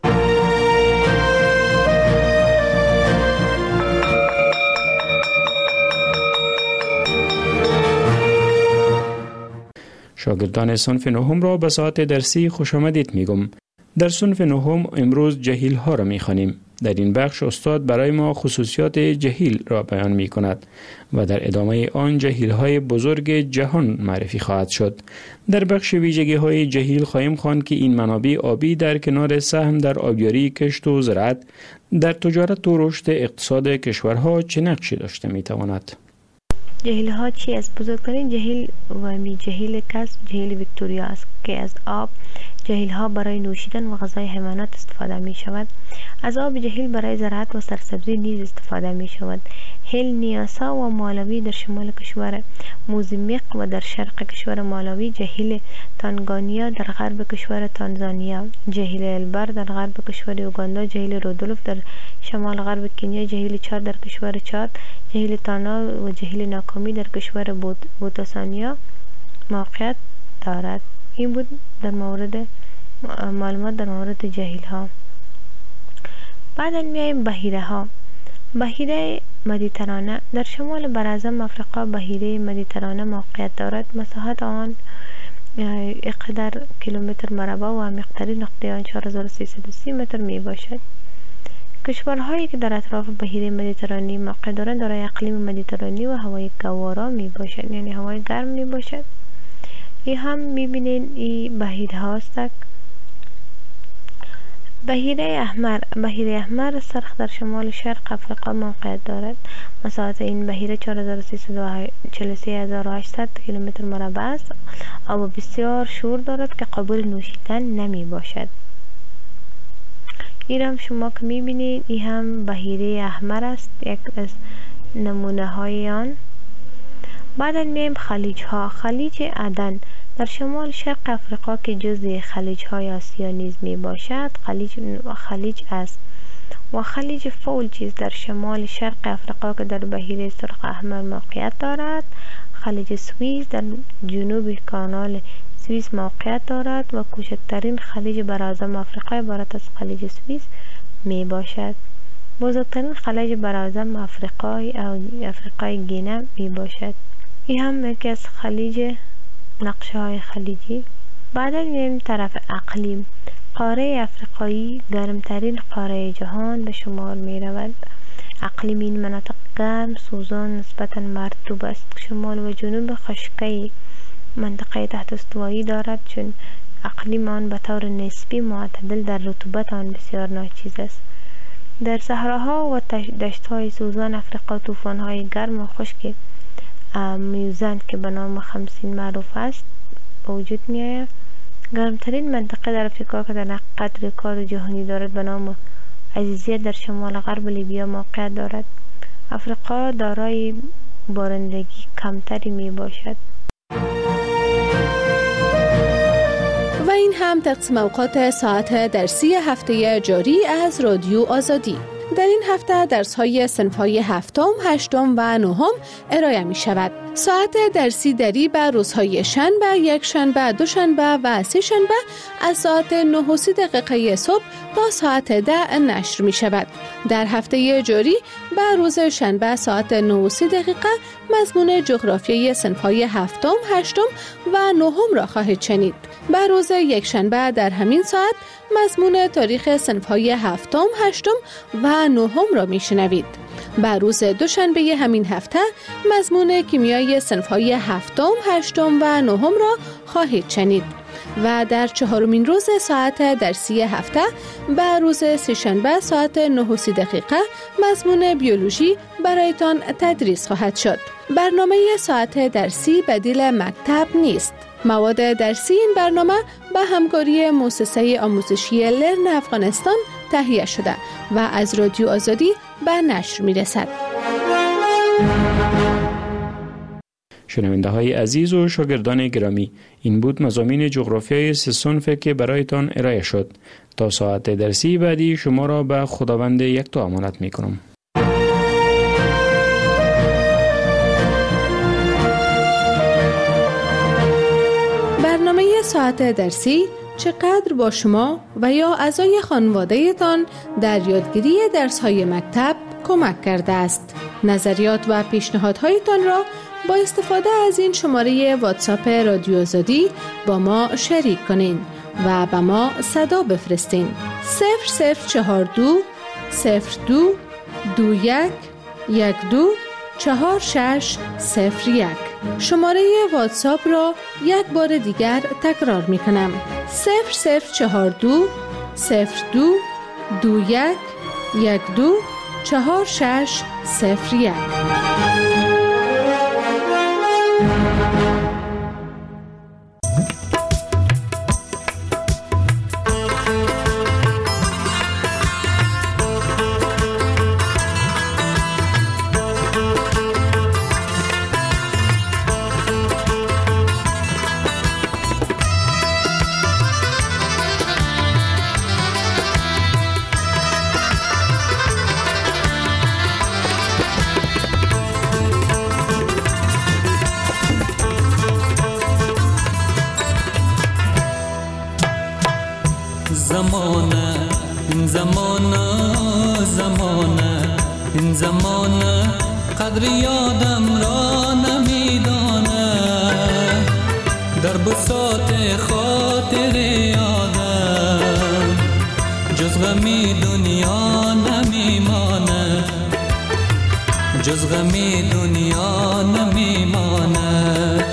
شاگردان صنف نهم را به ساعت درسی خوش آمدید میگم. در صنف نهم امروز جهیل ها را می خوانیم. در این بخش استاد برای ما خصوصیات جهیل را بیان می کند و در ادامه آن جهیل های بزرگ جهان معرفی خواهد شد. در بخش ویژگی های جهیل خواهیم خواند که این منابع آبی در کنار سهم در آبیاری، کشت و زراعت در تجارت و رشد اقتصاد کشورها چه نقشی داشته می تواند. جهیل ها چی است؟ بزرگترین جهیل و می جهیل کس جهیل ویکتوریا است که از آب جهیل ها برای نوشیدن و غذای حیوانات استفاده می شود. از آب جهیل برای زراعت و سرسبزی نیز استفاده می شود. هیل نیاسا و مالاوی در شمال کشور موزامبیق و در شرق کشور مالاوی، جهیل تانگانیا در غرب کشور تانزانیا، جهیل البر در غرب کشور اوگاندا، جهیل رودولف در شمال غرب کنیا، جهیل چاد در کشور چاد، جهیل تانا و جهیل ناکامی در کشور بوتسوانیا موقعیت دارد. این بود در مورد معلومات در مورد جهیل ها. بعد میایم بحیره ها. بحیره مدیترانه در شمال براعظم افریقا بحیره مدیترانه موقعیت دارد. مساحت آن اقدار کیلومتر مربع و عمیق‌ترین نقطه آن چهار هزار و سیصد و سی متر می باشد. کشورهایی که در اطراف بحیره مدیترانه موقع دارند دارای اقلیم مدیترانه و هوای گوارا می باشد، یعنی هوای گرم می باشد. این هم میبینین این بحیره هاست. بحیره احمر بحیره احمر سرخ در شمال شرق افریقا موقعیت دارد. مساحت این بحیره چهار هزار و سیصد و چهل و سه هزار و هشتصد کیلومتر مربع است. آب بسیار شور دارد که قابل نوشیدن نمی باشد. این هم شما که میبینید این هم بحیره احمر است، یک از نمونه های آن. بعد میایم خلیج ها. خلیج عدن در شمال شرق افریقا که جزء خلیج های آسیا نیز می باشد خلیج خلیج است و خلیج فولجیز در شمال شرق افریقا که در بحیره سرخ احمر موقعیت دارد. خلیج سوئیس در جنوب کانال سوئیس موقعیت دارد و کوچکترین خلیج براعظم افریقا عبارت از خلیج سوئیس می باشد. بزرگترین خلیج براعظم افریقای افریقای گینه می باشد. این هم یکی از خلیج نقشه های خلیجی. بعد میریم طرف اقلیم. قاره افریقایی گرمترین قاره جهان به شمار می رود. اقلیم این مناطق گرم، سوزان، نسبتا مرطوب است. شمال و جنوب خشکی منطقه تحت استوایی دارد، چون اقلیم آن به طور نسبی معتدل در رطوبت آن بسیار ناچیز است. در صحراها و دشت‌های سوزان افریقا طوفان‌های گرم و خشک میوزند که به نام خمسین معروف است وجود می‌آید. گرمترین منطقه در افریقا که در حقیقت رکورد جهانی دارد به نام عزیزیت در شمال غرب لیبیا موقعیت دارد. افریقا دارای بارندگی کمتری می باشد. و این هم تقسیم اوقات ساعت درسی هفته جاری از رادیو آزادی. در این هفته درس‌های صنف‌های هفتم، هشتم و نهم ارائه می شود. ساعت درسی دری به روزهای شنبه، یک شنبه، دو شنبه و سه شنبه از ساعت نه و سی دقیقه صبح تا ساعت ده نشر می شود. در هفته جاری به روز شنبه ساعت نه و سی دقیقه مضمون جغرافیای صنف‌های هفتم، هشتم و نهم را خواهید شنید. به روز یک شنبه در همین ساعت مضمون تاریخ صنف‌های هفتم، هشتم و نهم را میشنوید. به روز دوشنبه همین هفته مضمون کیمیای صنف‌های هفتم، هشتم و نهم را خواهید شنید. و در چهارمین روز ساعت درسی هفته به روز سه‌شنبه ساعت نه و سی دقیقه مضمون بیولوژی برایتان تدریس خواهد شد. برنامه ساعت درسی بدیل مکتب نیست. مواد درسی این برنامه به همکاری مؤسسه آموزشی لرن افغانستان تهیه شده و از رادیو آزادی به نشر می رسد. شنونده های عزیز و شاگردان گرامی، این بود مضامین جغرافیای سه صنف که برایتان ارائه شد. تا ساعت درسی بعدی شما را به خداوند یکتا امانت می کنم. برنامه ساعت درسی چقدر با شما و یا اعضای خانواده تان در یادگیری درس‌های مکتب کمک کرده است. نظریات و پیشنهادهایتان را با استفاده از این شماره واتساپ رادیو آزادی با ما شریک کنین و به ما صدا بفرستین. صفر صفر چهار دو صفر دو دو یک یک دو چهار شش صفر یک. شماره واتساپ را یک بار دیگر تکرار می کنم. صفر صفر چهار دو صفر دو دو یک یک دو چهار شش صفر یک. زمانه این زمانه زمانه این زمانه قدر یادم را نمیدانه در بساط خاطر یادم جز غمی دنیا نمیمانه جز غمی دنیا نمیمانه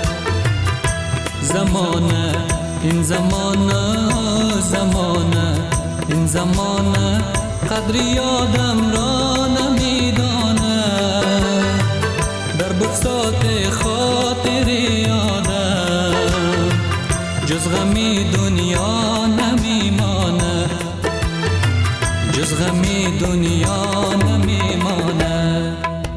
زمانه این زمانه زمانه این زمانه قدر یادم را نمیدانه در بساط خاطر یادم جز غمی دنیا نمیمانه جز غمی دنیا نمیمانه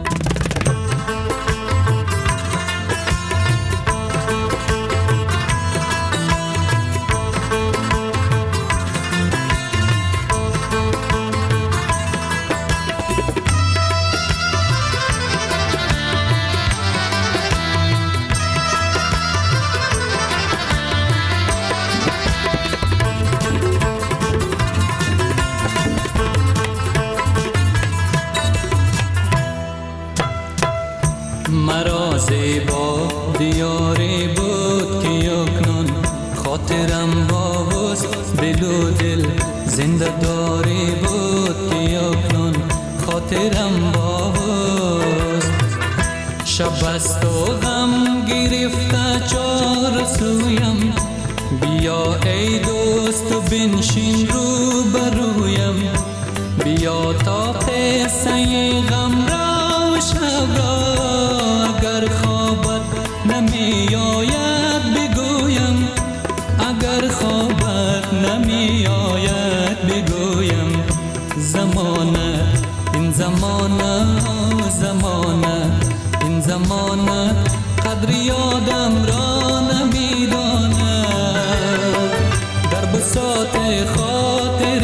مرا زیبا دیاری بود که یکنون خاطرم با حسن دل و دل زنده داری بود که یکنون خاطرم با حسن شب است و غم گرفته چار سویم بیا ای دوست و بنشین رو برویم بیا تا قصه غم را و شب را اگر خوابت نمی آید بگویم اگر خوابت نمی آید بگویم زمانه این زمانه زمانه این زمانه قدر یادم را نمیدانه در بساط خاطر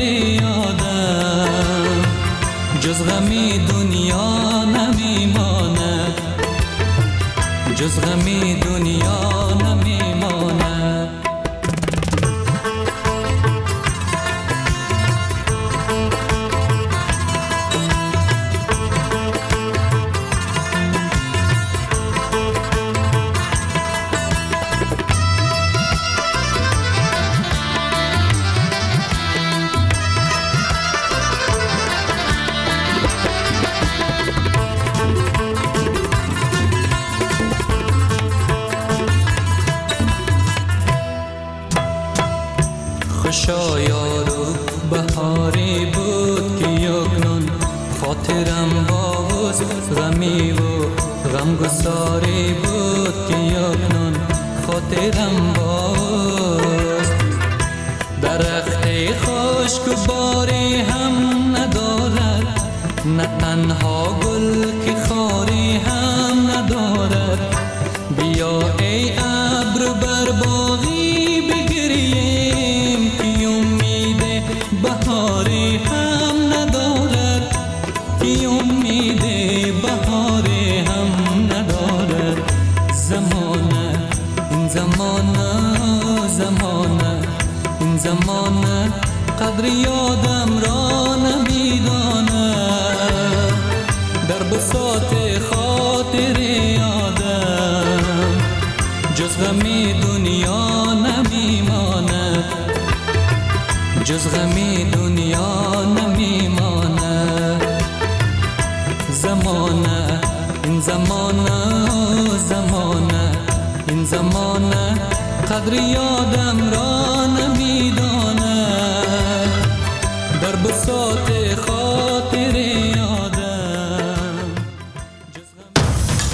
یادم جز غمی دنیا نمیمانه جز غمی دنیا نمیمانه شایارو بهاری بود که یکنون خاطرم با حسن غمی و غمگساری بود که یکنون خاطرم با حسن درخت خشک و باری هم ندارد نه تنها گل که خاری هم ندارد بیا قدر یادم را نمیداند، در بساط خاطر یادم جز غم دنیا نمیماند، جز غم دنیا نمیماند. زمانه این زمانه زمانه این زمانه قدر یادم را نمیداند، در بساط